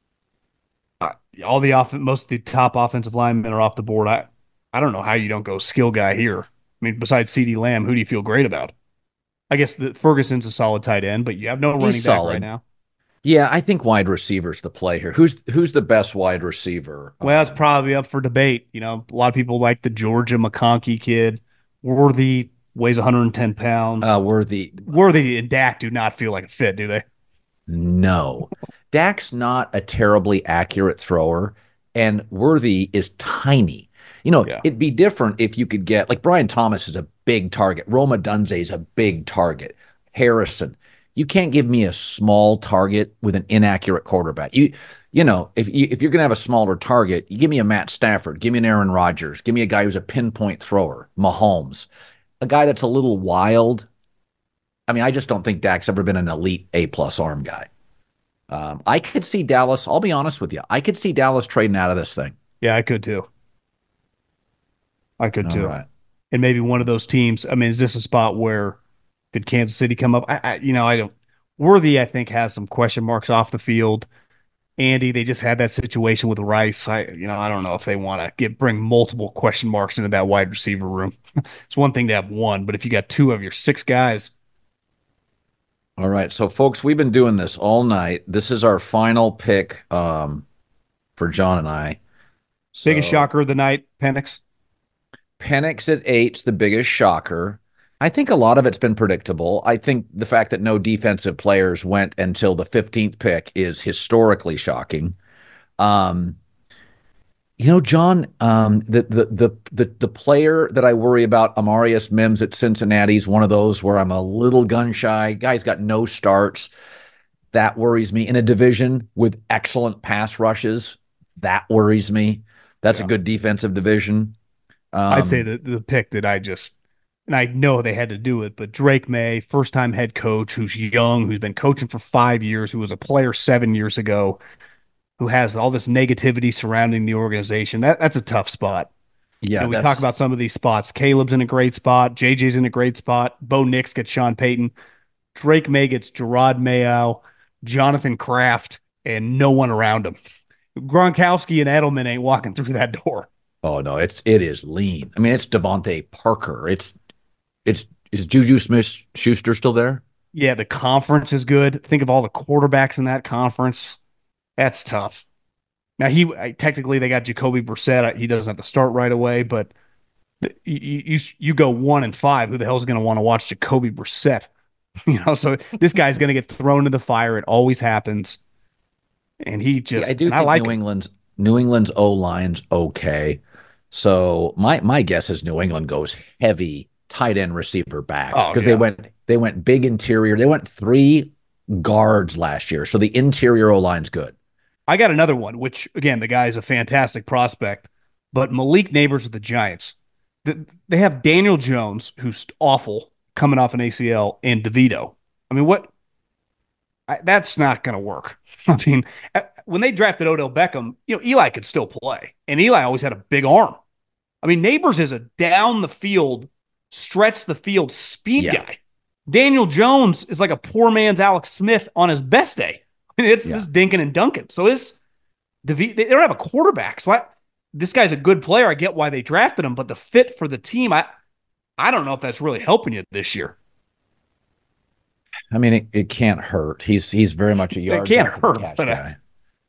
Most of the top offensive linemen are off the board. I don't know how you don't go skill guy here. I mean, besides CeeDee Lamb, who do you feel great about? I guess Ferguson's a solid tight end, but you have no running back right now. Yeah, I think wide receiver's the play here. Who's the best wide receiver? Well, it's probably up for debate. You know, a lot of people like the Georgia McConkey kid. Worthy weighs 110 pounds. Worthy and Dak do not feel like a fit, do they? No. Dak's not a terribly accurate thrower, and Worthy is tiny. It'd be different if you could get, like, Brian Thomas is a big target. Roma Dunze is a big target. Harrison. You can't give me a small target with an inaccurate quarterback. If you're going to have a smaller target, you give me a Matt Stafford, give me an Aaron Rodgers, give me a guy who's a pinpoint thrower, Mahomes, a guy that's a little wild. I mean, I just don't think Dak's ever been an elite A+ arm guy. I could see Dallas, I'll be honest with you, I could see Dallas trading out of this thing. Yeah, I could too. Right. And maybe one of those teams, I mean, is this a spot where could Kansas City come up? I don't. Worthy, I think, has some question marks off the field. Andy, they just had that situation with Rice. I don't know if they want to bring multiple question marks into that wide receiver room. It's one thing to have one, but if you got two of your 6 guys. All right. So, folks, we've been doing this all night. This is our final pick for John and I. Biggest shocker of the night, Penix? Penix at 8's the biggest shocker. I think a lot of it's been predictable. I think the fact that no defensive players went until the 15th pick is historically shocking. John, the player that I worry about, Amarius Mims at Cincinnati, is one of those where I'm a little gun shy. Guy's got no starts. That worries me. In a division with excellent pass rushes, that worries me. That's a good defensive division. I'd say the pick that and I know they had to do it, but Drake May, first-time head coach, who's young, who's been coaching for 5 years, who was a player 7 years ago, who has all this negativity surrounding the organization. That's a tough spot. Yeah, we talk about some of these spots. Caleb's in a great spot. JJ's in a great spot. Bo Nix gets Sean Payton. Drake May gets Gerard Mayo, Jonathan Kraft, and no one around him. Gronkowski and Edelman ain't walking through that door. Oh no, it is lean. I mean, it's Devontae Parker. Is Juju Smith-Schuster still there? Yeah, the conference is good. Think of all the quarterbacks in that conference. That's tough. Now technically they got Jacoby Brissett. He doesn't have to start right away, but you go 1-5. Who the hell is going to want to watch Jacoby Brissett? So this guy's going to get thrown into the fire. It always happens. And he just, I do think New England's O-line's okay. So my guess is New England goes heavy tight end receiver back because they went big interior. They went 3 guards last year. So the interior O-line's good. I got another one, which again, the guy's a fantastic prospect, but Malik Neighbors of the Giants. They have Daniel Jones, who's awful, coming off an ACL, and DeVito. I mean, that's not going to work. I mean, when they drafted Odell Beckham, Eli could still play, and Eli always had a big arm. I mean, Neighbors is a down the field, stretch the field speed guy. Daniel Jones is like a poor man's Alex Smith on his best day. I mean, it's this dinking and dunking. So they don't have a quarterback. So this guy's a good player. I get why they drafted him, but the fit for the team, I don't know if that's really helping you this year. I mean, it can't hurt. He's very much a yard. It can't hurt. Guy.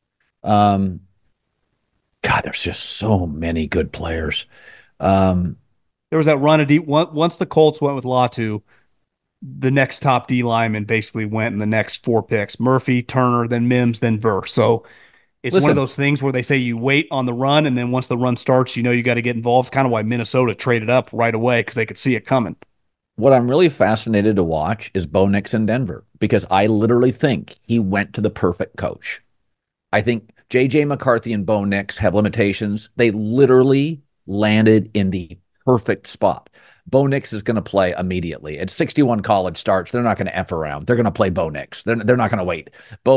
God, there's just so many good players. There was that run of deep. Once the Colts went with Latu, the next top D lineman basically went in the next 4 picks: Murphy, Turner, then Mims, then Burr. So it's one of those things where they say you wait on the run, and then once the run starts, you got to get involved. It's kind of why Minnesota traded up right away because they could see it coming. What I'm really fascinated to watch is Bo Nix in Denver, because I literally think he went to the perfect coach. I think J.J. McCarthy and Bo Nix have limitations. They literally landed in the perfect spot. Bo Nix is going to play immediately. At 61 college starts, they're not going to F around. They're going to play Bo Nix. They're not going to wait.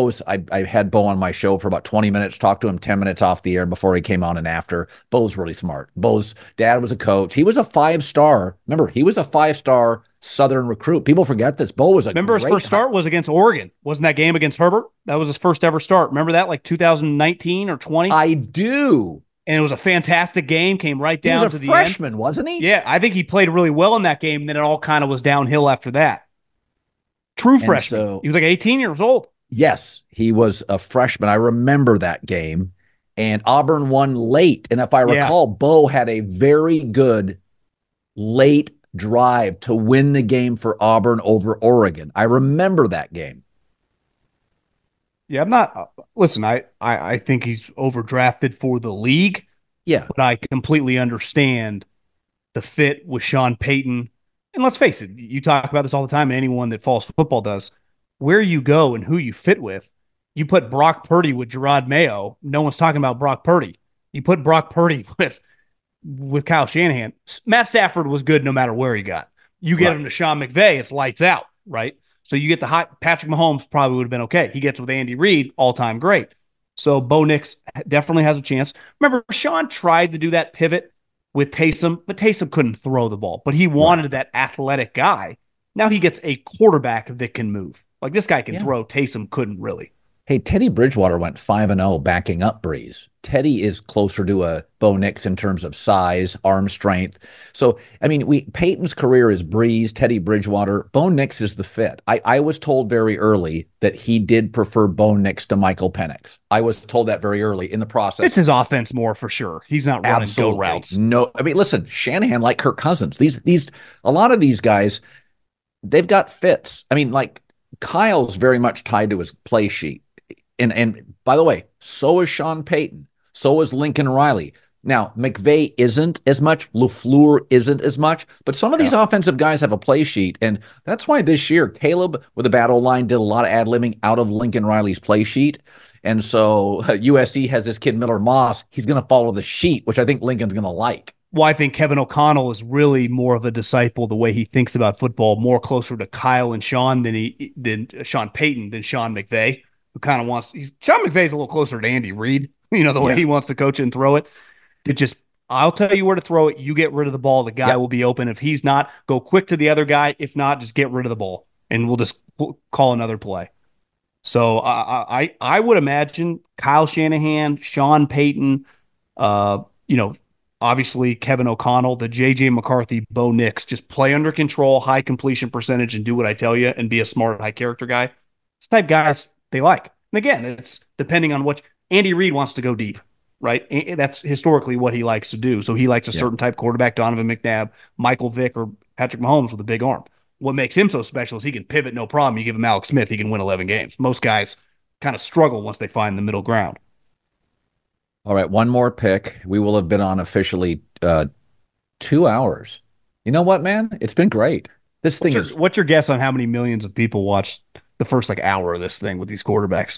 I had Bo on my show for about 20 minutes, talked to him 10 minutes off the air before he came on and after. Bo's really smart. Bo's dad was a coach. He was a 5-star. Remember, he was a 5-star Southern recruit. People forget this. Bo was Remember his first start was against Oregon. Wasn't that game against Herbert? That was his first ever start. Remember that, like 2019 or 20? I do. And it was a fantastic game, came right down to the end. He was a freshman, wasn't he? Yeah, I think he played really well in that game, and then it all kind of was downhill after that. True freshman. So, he was like 18 years old. Yes, he was a freshman. I remember that game. And Auburn won late. And if I recall, Bo had a very good late drive to win the game for Auburn over Oregon. I remember that game. Yeah, I'm not. Listen, I think he's overdrafted for the league. Yeah, but I completely understand the fit with Sean Payton. And let's face it, you talk about this all the time, and anyone that follows football does. Where you go and who you fit with. You put Brock Purdy with Gerard Mayo. No one's talking about Brock Purdy. You put Brock Purdy with Kyle Shanahan. Matt Stafford was good no matter where he got. You get him to Sean McVay, it's lights out, right? So you get the hot Patrick Mahomes probably would have been okay. He gets with Andy Reid, all-time great. So Bo Nix definitely has a chance. Remember, Sean tried to do that pivot with Taysom, but Taysom couldn't throw the ball. But he wanted that athletic guy. Now he gets a quarterback that can move. Like this guy can throw. Taysom couldn't really. Hey, Teddy Bridgewater went 5-0 backing up Breeze. Teddy is closer to a Bo Nix in terms of size, arm strength. So, I mean, Peyton's career is Breeze, Teddy Bridgewater. Bo Nix is the fit. I was told very early that he did prefer Bo Nix to Michael Penix. I was told that very early in the process. It's his offense more for sure. He's not running go routes. No, I mean, listen, Shanahan, like Kirk Cousins, a lot of these guys, they've got fits. I mean, like Kyle's very much tied to his play sheet. And by the way, so is Sean Payton. So is Lincoln Riley. Now, McVay isn't as much. LaFleur isn't as much. But some of these offensive guys have a play sheet. And that's why this year, Caleb with the battle line did a lot of ad-libbing out of Lincoln Riley's play sheet. And so USC has this kid, Miller Moss. He's going to follow the sheet, which I think Lincoln's going to like. Well, I think Kevin O'Connell is really more of a disciple, the way he thinks about football, more closer to Kyle and Sean than Sean Payton than Sean McVay. Who kind of Sean McVay's a little closer to Andy Reid, the way he wants to coach it and throw it. I'll tell you where to throw it. You get rid of the ball. The guy will be open. If he's not, go quick to the other guy. If not, just get rid of the ball and we'll just call another play. So I would imagine Kyle Shanahan, Sean Payton, obviously Kevin O'Connell, the J.J. McCarthy, Bo Nix, just play under control, high completion percentage, and do what I tell you and be a smart, high character guy. This type of guys they like. And again, it's depending on what Andy Reid wants to go deep, right? That's historically what he likes to do. So he likes a certain type of quarterback, Donovan McNabb, Michael Vick, or Patrick Mahomes with a big arm. What makes him so special is he can pivot no problem. You give him Alex Smith, he can win 11 games. Most guys kind of struggle once they find the middle ground. All right, one more pick. We will have been on officially 2 hours. You know what, man? It's been great. What's your guess on how many millions of people watched the first hour of this thing with these quarterbacks?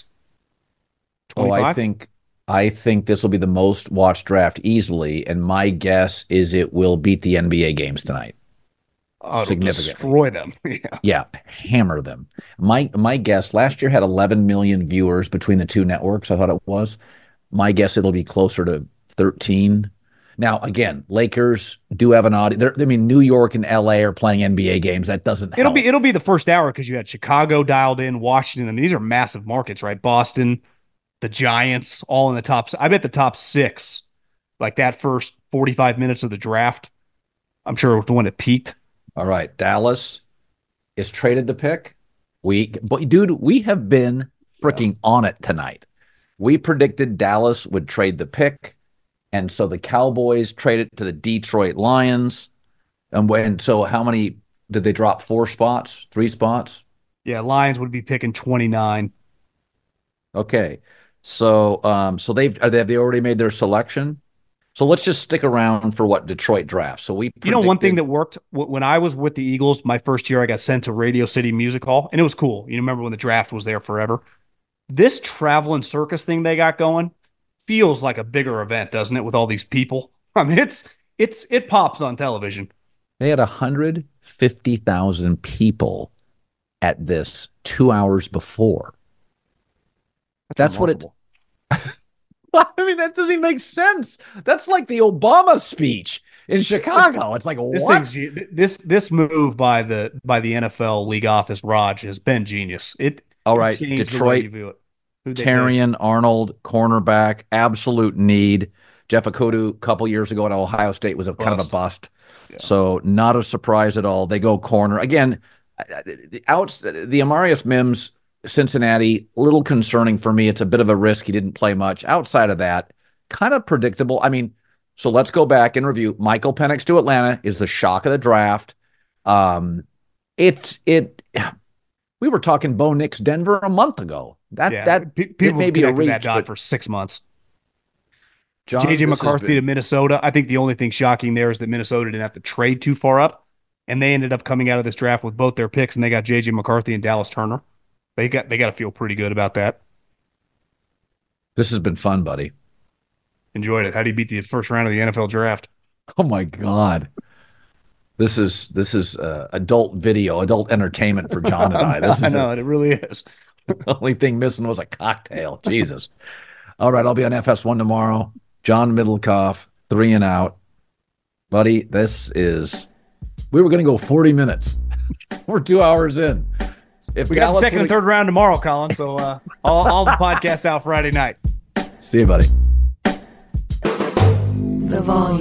25? I think this will be the most watched draft easily, and my guess is it will beat the NBA games tonight. Significantly. Destroy them. Yeah, hammer them. My guess, last year had 11 million viewers between the two networks, I thought it was. My guess it'll be closer to 13. Now, again, Lakers do have an audience. New York and LA are playing NBA games. That doesn't help. It'll be the first hour because you had Chicago dialed in, Washington. I mean, these are massive markets, right? Boston, the Giants, all in the top. I bet the top 6, like that first 45 minutes of the draft, I'm sure it was when it peaked. All right, Dallas is traded the pick. We have been freaking on it tonight. We predicted Dallas would trade the pick. And so the Cowboys traded to the Detroit Lions. And so how many did they drop? 4 spots? 3 spots? Yeah, Lions would be picking 29. Okay. So have they already made their selection? So let's just stick around for what Detroit drafts. So one thing that worked when I was with the Eagles, my first year, I got sent to Radio City Music Hall, and it was cool. You remember when the draft was there forever? This traveling circus thing they got going feels like a bigger event, doesn't it? With all these people, I mean, it pops on television. They had 150,000 people at this 2 hours before. That's what it. I mean, that doesn't even make sense. That's like the Obama speech in Chicago. It's like, what? This move by the NFL league office, Raj, has been genius. All right, Detroit, Terrion Arnold, cornerback, absolute need. Jeff Okudah, a couple years ago at Ohio State, was kind of a bust. Yeah. So not a surprise at all. They go corner. Again, the Amarius Mims, Cincinnati, a little concerning for me. It's a bit of a risk. He didn't play much. Outside of that, kind of predictable. I mean, so let's go back and review. Michael Penix to Atlanta is the shock of the draft. We were talking Bo Nix Denver a month ago. People may be a reach, that dot for 6 months. J.J. McCarthy to Minnesota. I think the only thing shocking there is that Minnesota didn't have to trade too far up, and they ended up coming out of this draft with both their picks, and they got J.J. McCarthy and Dallas Turner. They got to feel pretty good about that. This has been fun, buddy. Enjoyed it. How do you beat the first round of the NFL draft? Oh my God. This is adult video, adult entertainment for John and I. I know, it really is. The only thing missing was a cocktail. Jesus. All right, I'll be on FS1 tomorrow. John Middlecoff, 3 and Out. Buddy, we were going to go 40 minutes. We're 2 hours in. We got the second and third round tomorrow, Colin, so all the podcasts out Friday night. See you, buddy. The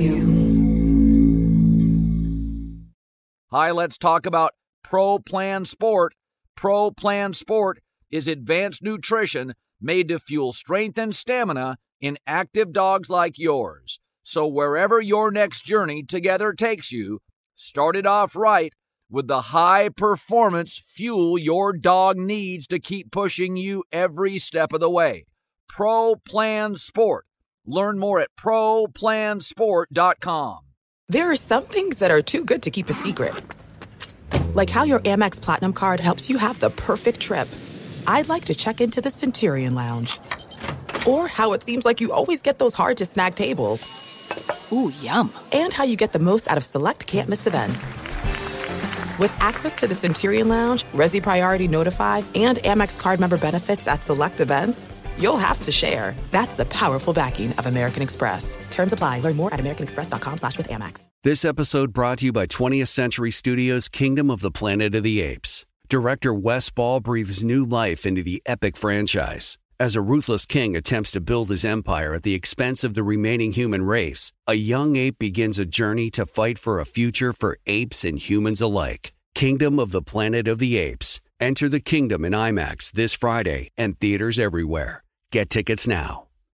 Volume. Hi, let's talk about Pro Plan Sport. Pro Plan Sport is advanced nutrition made to fuel strength and stamina in active dogs like yours. So wherever your next journey together takes you, start it off right with the high-performance fuel your dog needs to keep pushing you every step of the way. Pro Plan Sport. Learn more at ProPlansport.com. There are some things that are too good to keep a secret. Like how your Amex Platinum card helps you have the perfect trip. I'd like to check into the Centurion Lounge. Or how it seems like you always get those hard-to-snag tables. Ooh, yum. And how you get the most out of select can't-miss events. With access to the Centurion Lounge, Resi Priority Notified, and Amex card member benefits at select events, you'll have to share. That's the powerful backing of American Express. Terms apply. Learn more at americanexpress.com/withAmex. This episode brought to you by 20th Century Studios' Kingdom of the Planet of the Apes. Director Wes Ball breathes new life into the epic franchise. As a ruthless king attempts to build his empire at the expense of the remaining human race, a young ape begins a journey to fight for a future for apes and humans alike. Kingdom of the Planet of the Apes. Enter the kingdom in IMAX this Friday and theaters everywhere. Get tickets now.